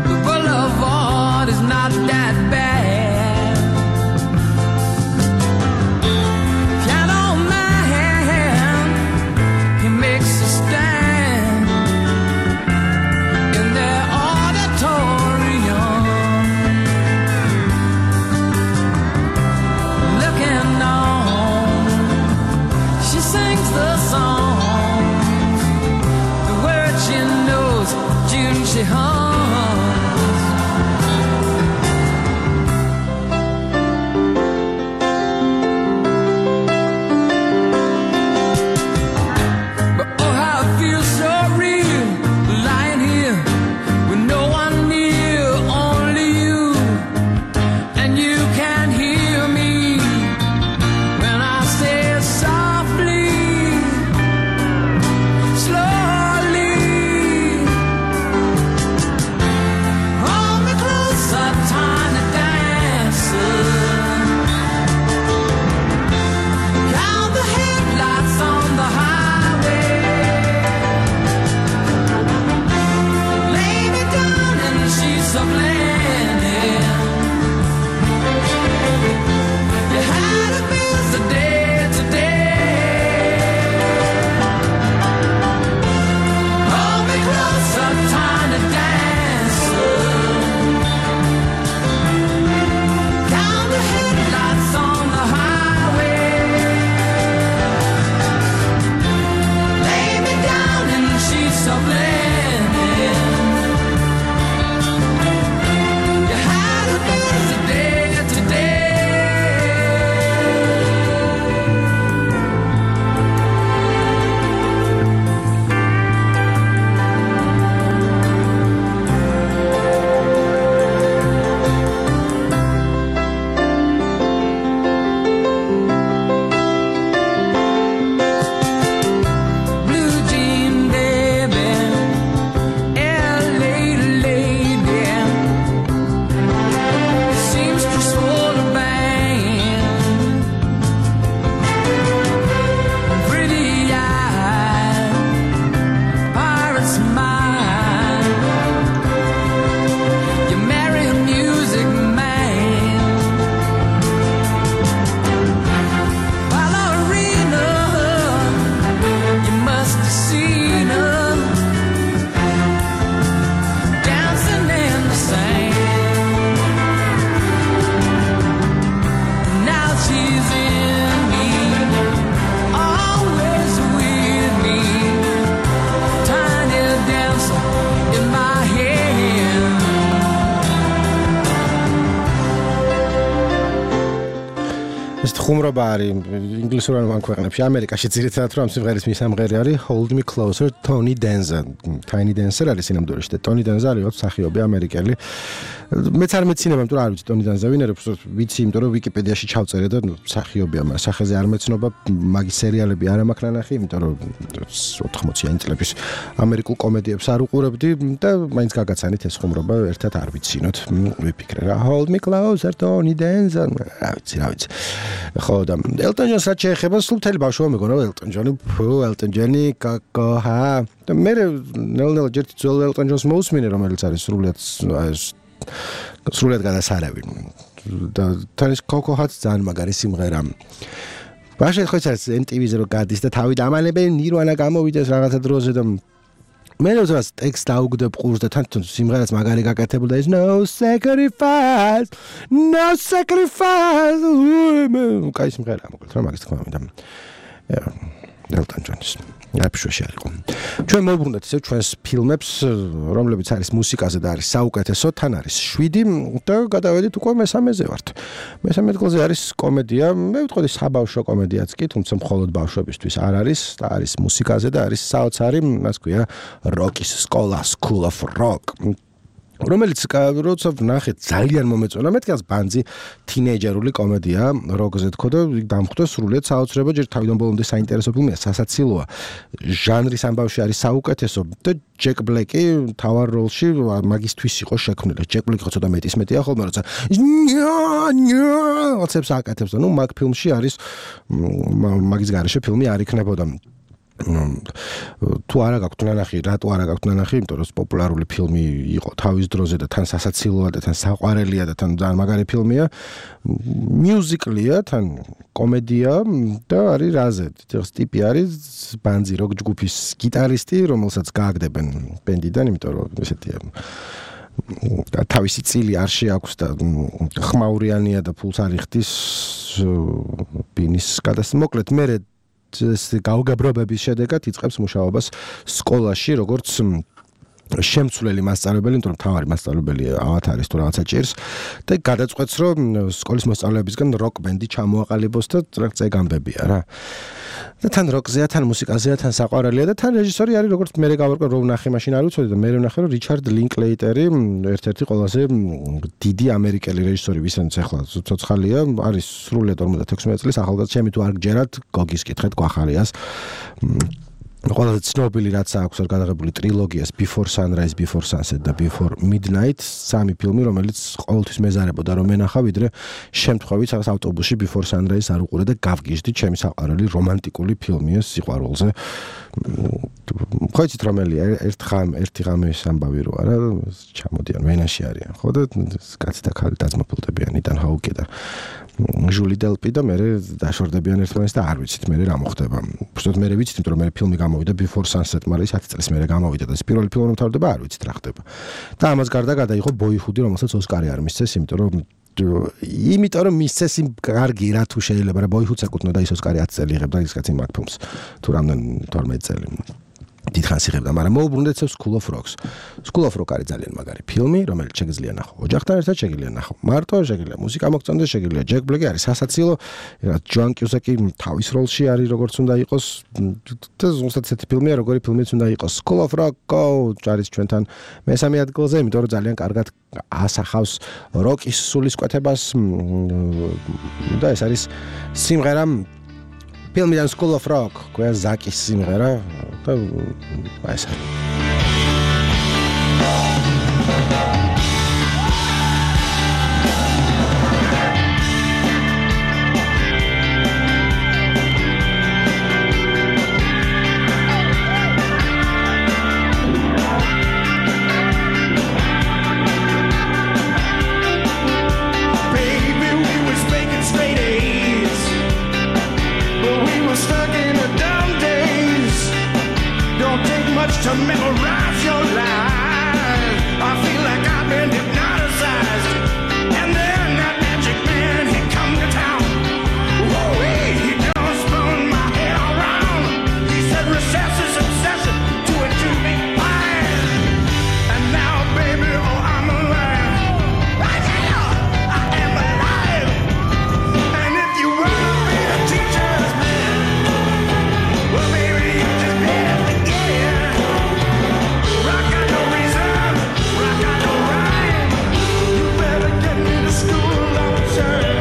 of landing. You had to miss the day today. Hold me closer, tiny dancer. Count the headlights on the highway. Lay me down in sheets of landing. You had to miss the day today. Blue jean baby, L A lady, seamstress for the band, pretty eyed, pirate smile. You marry a music man, ballerina. You must have seen her dancing in the sand. Now she's in me, always with me. Tiny dancer in my hand. ეს ხუმრობა არის ინგლისურად ამ ქვეყნებში ამერიკაში ძირითადად რომ სიმღერის მისამღერი არის Hold Me Closer Tony Danza. Tiny Dancer არის სინამდვილეში და Tony Danza არის მსახიობი ამერიკელი. მეც არ მეცინება, იმიტომ რომ არ ვიცი Tony Danza ვინ არის, ვიცი, იმიტომ რომ ვიკიპედიაში ჩავწერე და მსახიობია, მაგრამ სახეზე არ მეცნობა, მაგის სერიალები არ მაქვს ნანახი, იმიტომ რომ ოთხმოციანი წლების ამერიკულ კომედიებს არ უყურებდი და მაინც გაგაცანით ეს ხუმრობა ერთად არ ვიცინოთ. ვიფიქრე რა Hold Me Closer Tony Danza. რა ვიცი, რა ვიცი. ხო და Elton John-ს რაც შეეხება, სულ მთელი ბავშვობა მეგონა Elton John-ი, ფუ Elton John-ი კაკოჰა. და მე ნელ-ნელა ჯერ ძველ Elton John-ს მოусმინე, რომელიც არის სრულიად სრულიად გადასარევი. და თან ის კაკოჰაც ძალიან მაგარი სიმღერა. ბაშეთ ხო ის ემ ტი ვი-ზე რო გადის და თავი დამალებენ Nirvana გამოვიდეს რაღაცა დროზე და მე როდესაც ტექსტ დაუგდებ ყურს და თან სიმღერაც მაგარი გაკეთებული და ის no sacrifice no sacrifice მე კაი სიმღერა მოკლედ რა მაგის თქმა უნდა. Elton John-ის აფშოში არისო. ჩვენ მოვუბრუნდეთ ისე ჩვენს ფილმებს, რომლებიც არის მუსიკაზე და არის საუკეთესო, თან არის შვიდი და გადავედით უკვე მესამეზე ვართ. მესამე ადგილზე არის კომედია, მე ვიტყოდი საბავშვო კომედიაც კი, თუმცა მხოლოდ ბავშვებისთვის არ არის და არის მუსიკაზე და არის საოცარი, ასე ქვია, როკის სკოლა, School of Rock. რომელიც როცა ვნახეთ ძალიან მომეწონა, მეთქანს ბანძი თინეიჯერული კომედია როკზე თქო და დამხვდა სრულიად საოცრება, ჯერ თავიდან ბოლომდე საინტერესო ფილმია, სასაცილოა. ჟანრის ამბავში არის საუკეთესო და ჯეკ ბლეკი თავარ როლში მაგისთვის იყო შექმნილი. ჯეკ ბლეკი ხო ცოტა მეტის მეტია ხოლმე, როცა ოცებს აკეთებს და ნუ მაგ ფილმში არის მაგის გარეშე ფილმი არ იქნებოდა. თუ არა გაქვთ ნანახი, რატო არა გაქვთ ნანახი, იმიტომ რომ პოპულარული ფილმი იყო თავის დროზე და თან სასაცილოა და თან საყვარელია და თან ძალიან მაგარი ფილმია. მიუზიკლია, თან კომედია და არის რაზე. ეს ტიპი არის ბანძი როკ ჯგუფის გიტარისტი, რომელსაც გააგდებენ ბენდიდან, იმიტომ რომ ესეთია თავისი წილი არ შეაქვს და ხმაურიანია და ფულს არ იხდის ბინის გადას. მოკლედ მე ეს გაუგებრობების შედეგად იწყებს მუშაობას სკოლაში, როგორც შემცვლელი მასწავლებელი, იმიტომ რომ თავარი მასწავლებელი ავათარის თუ რაღაცა ჭირს და გადაწყვეტს, რომ სკოლის მოსწავლეებისგან როკ ბენდი ჩამოაყალიბოს და წრეწე გამბებია რა. და თან როკზეა, თან მუსიკაზეა, თან საყვარელია და თან რეჟისორი არის, როგორც მე გავარკვე რო ვნახე მაშინ არ ვიცოდი და მე ვნახე, რომ რიჩარდ ლინკლეიტერი ერთ-ერთი ყველაზე დიდი ამერიკელი რეჟისორი, ვისაც ახლა ცოცხალია, არის სრულიად ორმოცდათექვსმეტ წლის ახალგაზრდა, ჩემი თუ არ გჯერათ, გოგის კითხეთ, გვახარიას. ყველაზე ცნობილი რაც აქვს არ გადაღებული ტრილოგიას Before Sunrise, Before Sunset და Before Midnight, სამი ფილმი, რომელიც ყოველთვის მეზარებოდა რომ ენახა, ვიდრე შემთხვევით რაღაც ავტობუსში Before Sunrise არ უყურე და გავგიჟდი, ჩემი საყვარელი რომანტიკული ფილმია სიყვარულზე. ხოიცით რომელია, ერთ ხამ, ერთი ღამის ამბავი რო არა, ჩამოდიან ვენაში არიან, ხო და კაცი და ქალი დაძმობილდებიან იდან ჰაუკი და ჟული დელპი და მე დაშორდებიან ერთმანეთს და არ ვიცით მე რა მოხდება. უბრალოდ მე ვიცით, იმიტომ რომ მე ფილმი გამოვიდა Before Sunset, მაგრამ ის ათი წელს მერე გამოვიდა და ეს პირველი ფილმი რომ თავდება არ ვიცით რა ხდება. და ამას გარდა გადაიღო ბოიჰუდი, რომელსაც ოსკარი არ მისცეს, იმიტომ რომ იმიტომ რომ მისცეს იმ კარგი რა თუ შეიძლება რა ბოიჰუდს ეკუთვნოდა ის ოსკარი ათი წელი იღებდა ის კაცი მაგ ფილმს. თუ რამდენი თორმეტი წელი. დიდხანს იღებდა, მაგრამ მოუბრუნდეთ School of Rocks. School of Rock არის ძალიან მაგარი ფილმი, რომელიც შეგიძლია ნახო. ოჯახთან ერთად შეგიძლია ნახო. მარტო შეგიძლია მუსიკა მოგწონდეს, შეგიძლია Jack Black არის სასაცილო, John Cusack-ი თავის როლში არის როგორც უნდა იყოს და ზუსტად ესეთი ფილმია, როგორი ფილმიც უნდა იყოს. School of Rock არის ჩვენთან მესამე ადგილზე, იმიტომ რომ ძალიან კარგად ასახავს როკის სულისკვეთებას და ეს არის სიმღერა ფილმიდან School of Rock, გვია ზაკის სიმღერა და ეს არის. To memorize your life, I feel like I've been hypnotized. And then that magic man, he come to town. Whoa, he done spun my head around. He said recess is obsession to it to be fine. And now, baby, oh, I'm alive. I am alive. And if you wanna be a teacher's man, well, baby, you just better forget it. Rock got no reason, rock got no rhyme. You better get me to school on time.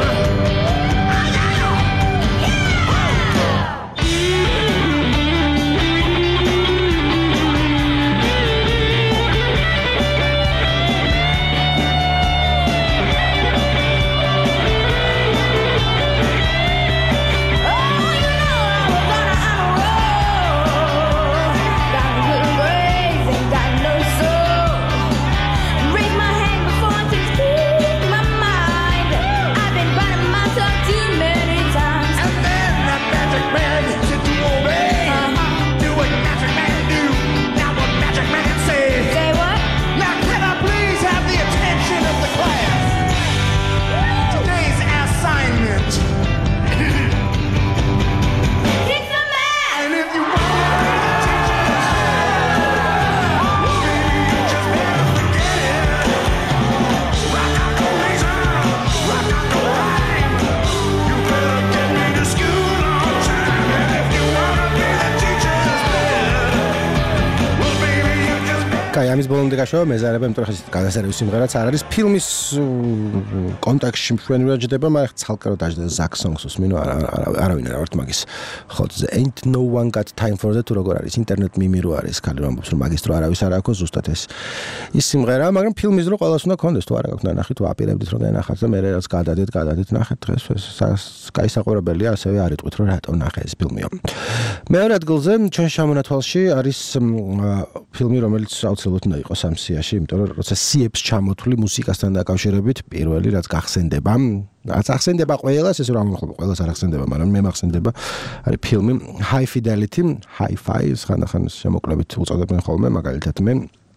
კაი, ამის ბოლომდე გაშოვა მეზარება, იმიტომ რომ ხეს გადასარევი სიმღერაც არ არის ფილმის კონტექსტში მშვენივრად ჯდება, მაგრამ ცალკე რო დაждდა Zack Songs-ს მინო არავინ არ ვართ მაგის ხოთ Ain't no one got time for that თუ როგორ არის ინტერნეტ მიმი რო არის ხალი რომ ამბობს რომ მაგის რო არავის არ აქვს ზუსტად ეს ის სიმღერა, მაგრამ ფილმის რო ყველას უნდა კონდეს თუ არა გაქვთ ნახეთ თუ აპირებდით რომ განახართ და მე რაც გადადეთ გადადეთ ნახეთ დღეს კაი საყვარებელია ასევე არ იტყვით რომ რატომ ნახე ეს ფილმიო. მეორე ადგილზე ჩვენ შემონათვალში არის ფილმი რომელიც აუცილებლად უნდა იყოს ამ სიაში, იმიტომ რომ როცა სიებს ჩამოთვლი მუსიკასთან დაკავშირებით პირველი რაც გახსენდება, რაც ახსენდება ყველას, ეს რა მომხდება ყველას არ ახსენდება, მაგრამ მე მახსენდება არის ფილმი High Fidelity, Hi-Fi, ხანდახან შემოკლებით უწოდებენ ხოლმე, მაგალითად მე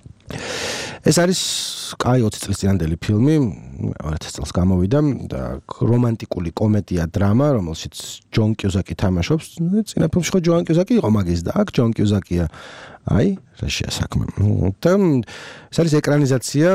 ეს არის კაი ოცი წლის წინანდელი ფილმი, ორი ათი წელს გამოვიდა და რომანტიკული კომედია დრამა, რომელშიც ჯონ კიუსაკი თამაშობს. წინა ფილმში ხო ჯონ კიუსაკი იყო მაგის და აქ ჯონ კიუსაკია. აი, რა შეასაქმე. და ეს არის ეკრანიზაცია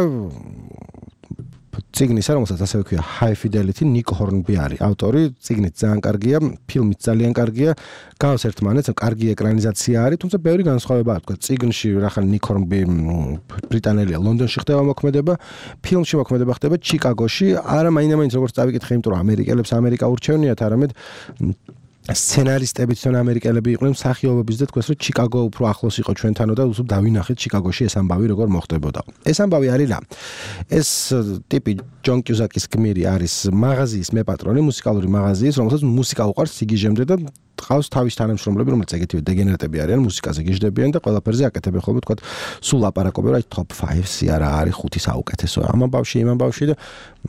წიგნისა, რომელსაც ასევე ქვია High Fidelity, Nick Hornby არის ავტორი. წიგნით ძალიან კარგია, ფილმით ძალიან კარგია. გავს ერთმანეთს, კარგი ეკრანიზაცია არის, თუმცა ბევრი განსხვავებაა, თქვა წიგნში რახან Nick Hornby ბრიტანელია, ლონდონში ხდება მოქმედება, ფილმში მოქმედება ხდება ჩიკაგოში. არა მაინდა-მაინც როგორც წავიკითხე, იმიტომ რომ ამერიკელებს ამერიკა ურჩევნიათ, არამედ სცენარისტები თან ამერიკელები იყვნენ მსახიობების და თქვეს რომ ჩიკაგო უფრო ახლოს იყო ჩვენთანო და უცებ დავინახეთ ჩიკაგოში ეს ამბავი როგორ მოხდებოდა. ეს ამბავი არის რა. ეს ტიპი ჯონ კიუზაკის გმირი არის მაღაზიის მეპატრონი, მუსიკალური მაღაზიის, რომელსაც მუსიკა უყვარს სიგიჟემდე და ყავს თავის თანამშრომლები, რომელიც ეგეთივე დეგენერატები არიან, მუსიკაზე გიждდებიან და ყველაფერზე აკეთებენ ხოლმე თქვა სულ ლაპარაკობენ რა top five-ი არა არის ხუთი საუკეთესო. ამ ამბავში, იმ ამბავში და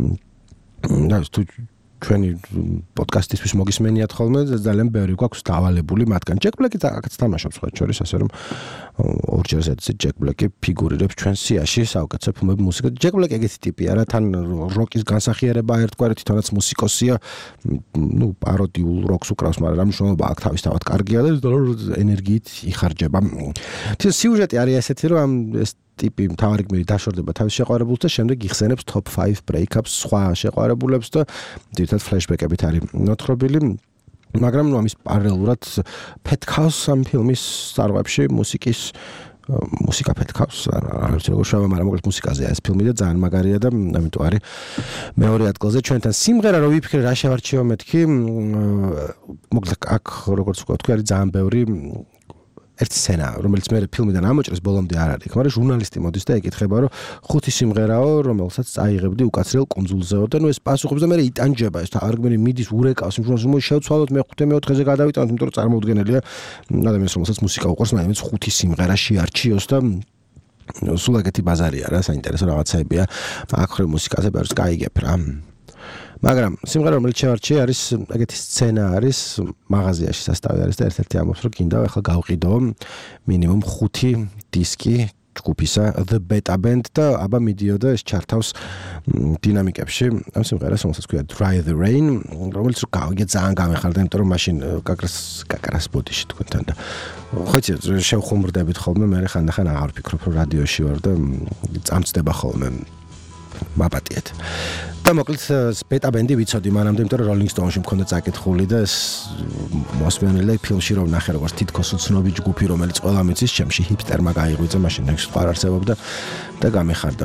და თუ ჩვენი პოდკასტისთვის მოგისმენიათ ხოლმე ძალიან ბევრი გვაქვს დავალებული მათგან. ჯეკ ბლეკი აქაც თამაშობს სხვა შორის, ასე რომ ორჯერ ზედზე ჯეკ ბლეკი ფიგურირებს ჩვენ სიაში საუკეთესო ფილმები მუსიკა. ჯეკ ბლეკი ეგეთი ტიპია რა, თან როკის განსახიერება ერთგვარი თვითონაც მუსიკოსია, ნუ პაროდიულ როკს უკრავს, მაგრამ რა მნიშვნელობა აქვს თავისთავად კარგია და ენერგიით იხარჯება. თვითონ სიუჟეტი არის ესეთი, რომ ამ ეს ტიპი მთავარი გმირი დაშორდება თავის შეყვარებულს და შემდეგ იხსენებს top five breakups სხვა შეყვარებულებს და ძირითადად ფლეშბეკებით არის მოთხრობილი. მაგრამ ნუ ამის პარალელურად ფეთქავს ამ ფილმის სარღვებში მუსიკის მუსიკა ფეთქავს, არ ვიცი როგორ შევამართ, მაგრამ მოკლედ მუსიკაზეა ეს ფილმი და ძალიან მაგარია და ამიტომ არის მეორე ადგილზე ჩვენთან. სიმღერა რო ვიფიქრე რა შევარჩიო მეთქი, მოკლედ აქ როგორც ვთქვი არის ძალიან ბევრი ერთი სცენა, რომელიც მე ფილმიდან ამოჭრეს, ბოლომდე არ არის, მაგრამ ჟურნალისტი მოდის და ეკითხება, რომ ხუთი სიმღერაო, რომელსაც წაიღებდი უკაცრიელ კუნძულზეო და ნუ ეს პასუხობს და მე იტანჯება ეს თარგმანი მიდის ურეკავს იმ ჟურნალს, რომ შევცვალოთ მე ხუთე მეოთხეზე გადავიტანოთ, იმიტომ რომ წარმოუდგენელია ადამიანს, რომელსაც მუსიკა უყვარს, მაგრამ ეს ხუთი სიმღერა შეარჩიოს და სულ ეგეთი ბაზარია რა, საინტერესო რაღაცებია. აქ ხრი მუსიკაზე ბევრს გაიგებ რა. მაგრამ სიმღერა რომელიც შევარჩიე არის ეგეთი სცენა არის მაღაზიაში სასტავი არის და ერთ-ერთი ამბობს რომ გინდა ახლა გავყიდო მინიმუმ ხუთი დისკი ჯგუფისა The Beta Band და აბა მიდიოდა ეს ჩართავს დინამიკებში ამ სიმღერას რომელსაც ქვია Dry the Rain რომელიც გავიგე ძალიან გამეხარდა იმიტომ რომ მაშინ კაკრას კაკრას ბოდიში თქვენთან და ხოჭი შევხუმრდებით ხოლმე მე ხანდახან აღარ ვფიქრობ რომ რადიოში ვარ და წამწდება ხოლმე მაპატიეთ და მოკლედ Beta Band-ი ვიცოდი მანამდე იმიტომ რომ Rolling Stone-ში მქონდა წაკითხული და ეს მოსმენელი ფილმში რომ ნახე როგორც თითქოს უცნობი ჯგუფი რომელიც ყველა მიცის ჩემში ჰიპსტერმა გაიღვიძა მაშინ ეს სხვა არსებობდა და გამეხარდა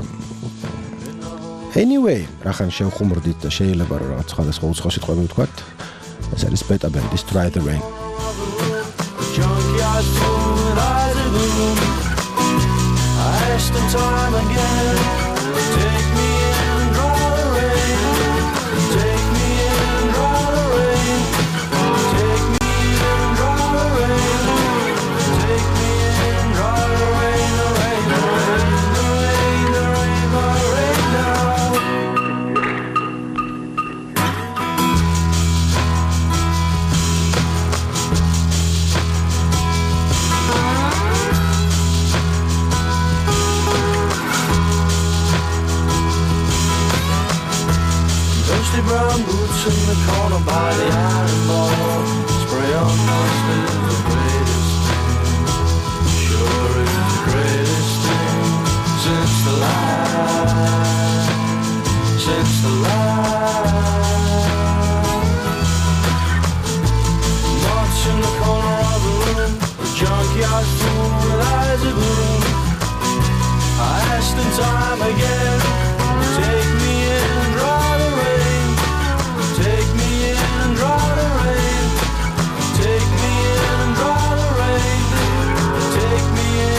Anyway, რახან შევხუმრდით და შეიძლება რომ რაღაც სხვადასხვა უცხო სიტყვები ვთქვათ ეს არის Beta Band-ის Dry the Rain Take me in, draw the rain. Take me in, draw the rain. Take me in, draw the rain. Take me in, draw the rain, the rain, the rain, the rain, the rain, the rain down. Brown boots in the corner by the iron ball. Spray on dust is the greatest thing. Sure is the greatest thing since the light, since the light. Knots in the corner of the room, a junkyard fool with eyes of gloom. I asked him time again, take me in, draw the rain. Take me in, draw the rain. Take me in, draw the rain. Take me in.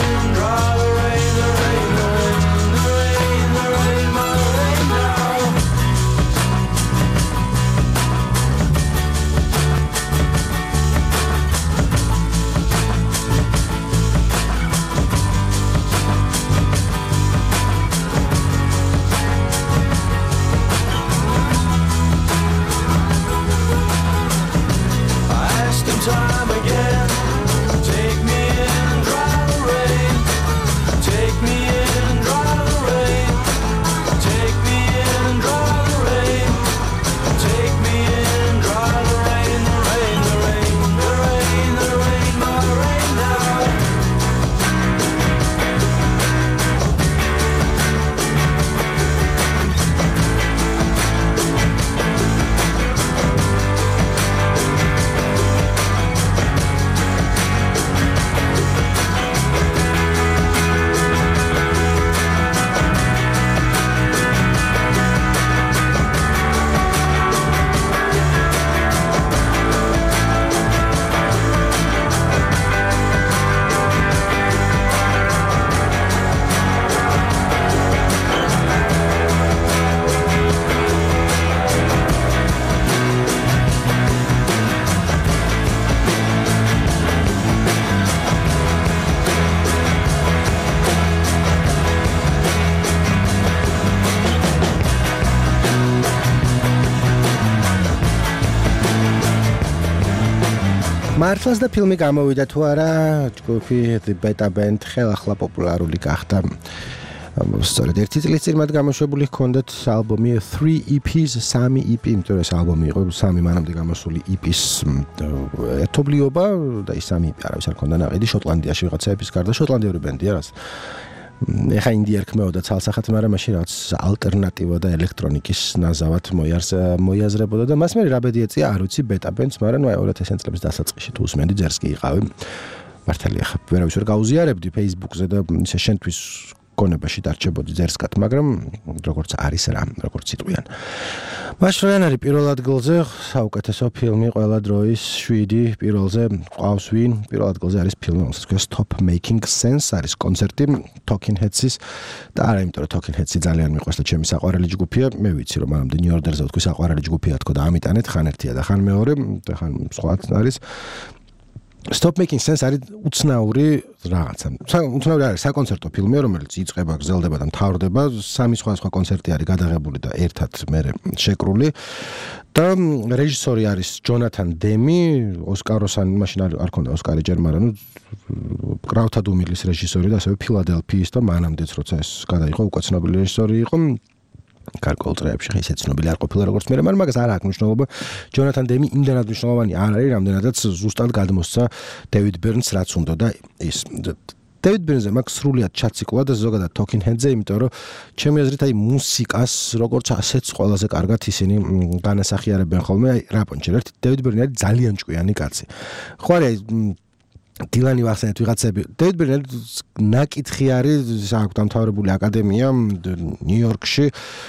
მართლაც და ფილმი გამოვიდა თუ არა, ჯგუფი The Beta Band ხელახლა პოპულარული გახდა. სწორედ ერთი წლის წინ მათ გამოშვებული ჰქონდათ ალბომი three E Ps, სამი E P, იმიტომ რომ ეს ალბომი იყო სამი მანამდე გამოსული E Ps ერთობლიობა და ის სამი E P არავის არ ჰქონდა ნაყიდი შოტლანდიაში ვიღაცაების გარდა შოტლანდიური ბენდია რაც ეხა ინდია რქმეოდა ცალსახად, მაგრამ მაშინ რაღაც ალტერნატივა და ელექტრონიკის ნაზავად მოიაზრებოდა და მას მე რა ბედი ეწია, არ ვიცი, Beta Bands, მაგრამ ნუ ორი ათასი წლების დასაწყისში თუ უსმენდი ძერს კი იყავი. მართალია ხა ვერავის ვერ გაუზიარებდი Facebook-ზე და ისე შენთვის გონებაში დარჩებოდი ძერსკად, მაგრამ როგორც არის რა, როგორც იტყვიან. მაშინ არის პირველ ადგილზე საუკეთესო ფილმი ყველა დროის შვიდი პირველზე ყავს ვინ? პირველ ადგილზე არის ფილმი, რომელსაც ქვია Stop Making Sense, არის კონცერტი Talking Heads-ის და არა იმიტომ რომ Talking Heads-ი ძალიან მიყვარს და ჩემი საყვარელი ჯგუფია, მე ვიცი რომ მანამდე New Order-ზე ვთქვი საყვარელი ჯგუფია თქო და ამიტანეთ ხან ერთია და ხან მეორე და ხან სხვაც არის. Stop Making Sense არის უცნაური რაღაცა. უცნაური არის საკონცერტო ფილმია, რომელიც იწყება, გრძელდება და მთავრდება. სამი სხვადასხვა კონცერტი არის გადაღებული და ერთად მერე შეკრული. და რეჟისორი არის ჯონათან დემი, ოსკაროსანი, მაშინ არ ქონდა ოსკარი ჯერ, მაგრამ ნუ კრავთა დუმილის რეჟისორი და ასევე ფილადელფიის და მანამდეც როცა ეს გადაიღო, უკვე ცნობილი რეჟისორი იყო. გარკვეულ წრეებში ხე ისე ცნობილი არ ყოფილა როგორც მე, მაგრამ მაგას არ აქვს მნიშვნელობა. ჯონათან დემი იმდანად მნიშვნელოვანი არ არის, რამდენადაც ზუსტად გადმოსცა დევიდ ბერნს რაც უნდა და ის დევიდ ბერნზე მაგ სრულიად ჩაციკლა და ზოგადად Talking Heads-ზე, იმიტომ რომ ჩემი აზრით აი მუსიკას როგორც ასეც ყველაზე კარგად ისინი განასახიერებენ ხოლმე. აი რა პონჩერ ერთი დევიდ ბერნი არის ძალიან ჭკვიანი კაცი. ხო არის აი დილანი ვახსენეთ ვიღაცები დევიდ ბერნი ნაკითხი არის აქვს დამთავრებული აკადემია ნიუ-იორკში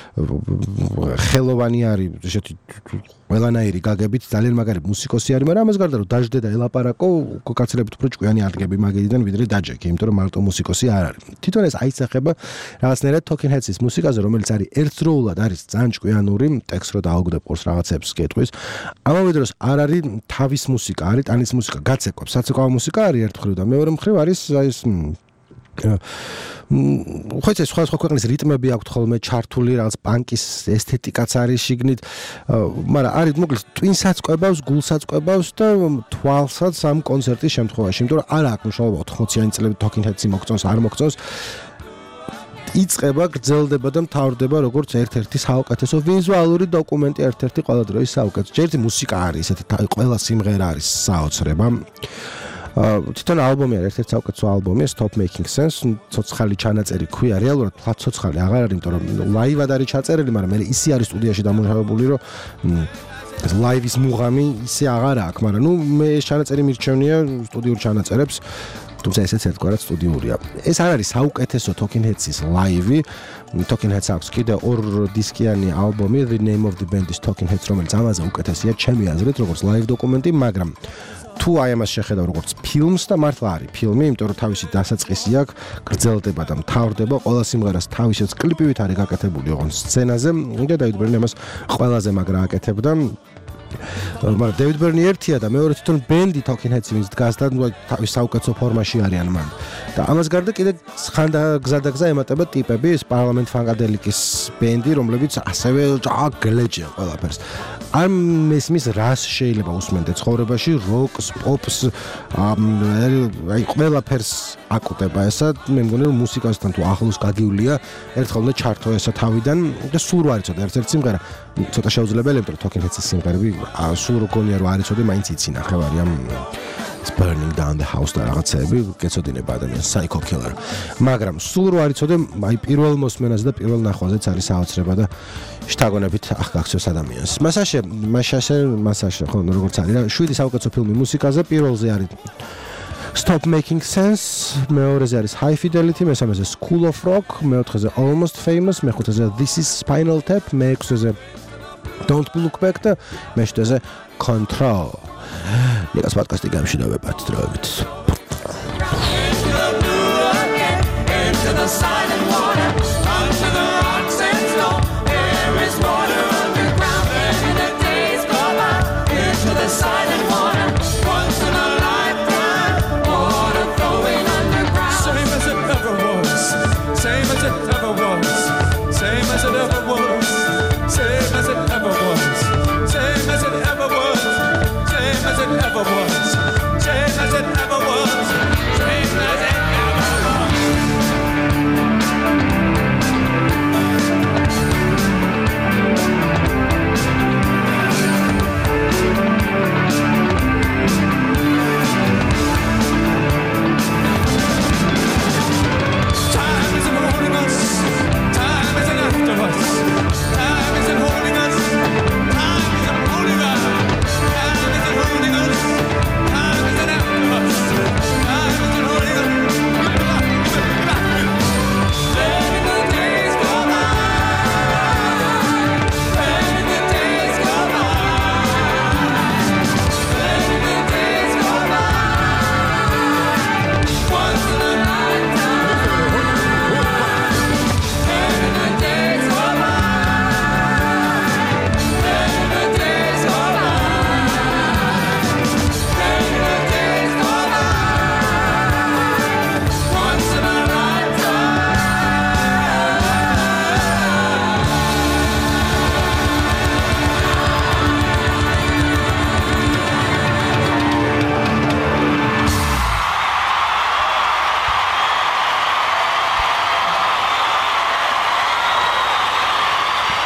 ხელოვანი არის ესეთი ყველანაირი გაგებით ძალიან მაგარი მუსიკოსი არის, მაგრამ ამას გარდა რომ დაждდე და ელაპარაკო გაკაცრებით უფრო ჭკვიანი ადგები მაგედიდან ვიდრე დაჯექი, იმიტომ რომ მარტო მუსიკოსი არ არის. თვითონ ეს აისახება რაღაცნაირად Talking Heads-ის მუსიკაზე, რომელიც არის ერთდროულად არის ძალიან ჭკვიანური, ტექსტს რო დააუგდებ ყურს რაღაცებს კითხვის. ამავე დროს არ არის თავის მუსიკა, არის ტანის მუსიკა, გაცეკვებს, საცეკვაო მუსიკა არის ერთ მხრივ და მეორე მხრივ არის აი ეს ხო ეს სხვა სხვა ქვეყნის რიტმები აქვს ხოლმე ჩართული, რაღაც პანკის ესთეტიკაც არის შიგნით, მაგრამ არის მოკლედ ტვინსაც ყვებავს, გულსაც ყვებავს და თვალსაც ამ კონცერტის შემთხვევაში, იმიტომ რომ არ აქვს მნიშვნელობა ოთხმოციანი წლები Talking Heads-ი მოგწონს, არ მოგწონს. იწყება, გრძელდება და მთავრდება როგორც ერთ-ერთი საუკეთესო ვიზუალური დოკუმენტი, ერთ-ერთი ყველა დროის საუკეთესო. ჯერ მუსიკა არის, ესეთი ყველა სიმღერა არის საოცრება. თვითონ ალბომი არის ერთ-ერთი საუკეთესო ალბომი, Stop Making Sense, ცოცხალი ჩანაწერი ქვია, რეალურად ცოცხალი აღარ არის, იმიტომ რომ ლაივად არის ჩაწერილი, მაგრამ მე ისე არის სტუდიაში დამუშავებული, რომ ეს ლაივის მუღამი ისე აღარ აქვს, მაგრამ ნუ მე ეს ჩანაწერი მირჩევნია სტუდიურ ჩანაწერებს, თუმცა ესეც ერთგვარად სტუდიურია. ეს არ არის საუკეთესო Talking Heads-ის ლაივი. Talking Heads აქვს კიდე ორ დისკიანი ალბომი, The Name of the Band is Talking Heads, რომელიც ამაზე უკეთესია ჩემი აზრით, როგორც ლაივ დოკუმენტი, მაგრამ თუ აი ამას შეხედავ როგორც ფილმს და მართლა არის ფილმი, იმიტომ რომ თავისი დასაწყისი აქვს, გრძელდება და მთავრდება, ყველა სიმღერას თავისით კლიპივით არის გაკეთებული ოღონდ სცენაზე და დევიდ ბერნი ამას ყველაზე მაგრა აკეთებდა. მაგრამ დევიდ ბერნი ერთია და მეორე თვითონ ბენდი Talking Heads-ი ვინც დგას და თავის საუკეთესო ფორმაში არიან მან. და ამას გარდა კიდე ხანდა გზადაგზა ემატება ტიპები, ეს პარლამენტ ფანკადელიკის ბენდი, რომლებიც ასევე გლეჯია ყველაფერს. არ მესმის რას შეიძლება უსმენდე ცხოვრებაში, როკს, პოპს, აი ყველაფერს აკუტება ესა, მე მგონი რომ მუსიკასთან თუ ახლოს გაგივლია, ერთხელ უნდა ჩართო ესა თავიდან და სულ არ იცოდა ერთ-ერთი სიმღერა, ცოტა შეუძლებელია, იმიტომ რომ Talking Heads-ის სიმღერები სულ როგორია რომ არ იცოდე, მაინც იცინა, ხევარი ამ Burning Down the House და რაღაცეები, გეცოდინება ადამიანს Psycho Killer. მაგრამ სულ რო არ იცოდე, აი პირველ მოსმენას და პირველ ნახვაზეც არის საოცრება და შთაგონებით ახ გაქცევს ადამიანს. მასაშე, მასაშე, მასაშე, ხო, როგორც არის რა, შვიდი საუკეთესო ფილმი მუსიკაზე, პირველზე არის Stop Making Sense, მეორეზე არის High Fidelity, მესამეზე School of Rock, მეოთხეზე Almost Famous, მეხუთეზე This is Spinal Tap, მეექვსეზე Don't Look Back და მეშვიდეზე Control. Ნიკას პოდკასტი გამშვიდობებათ დროებით. Into the silent water, onto the rocks and snow. There is water underground, and the days go by. Into the silent water, once in a lifetime. Water flowing underground. Same as it ever was, same as it ever was, same as it ever was, same as it ever was, same as it ever was, same as it ever was. same as it ever was.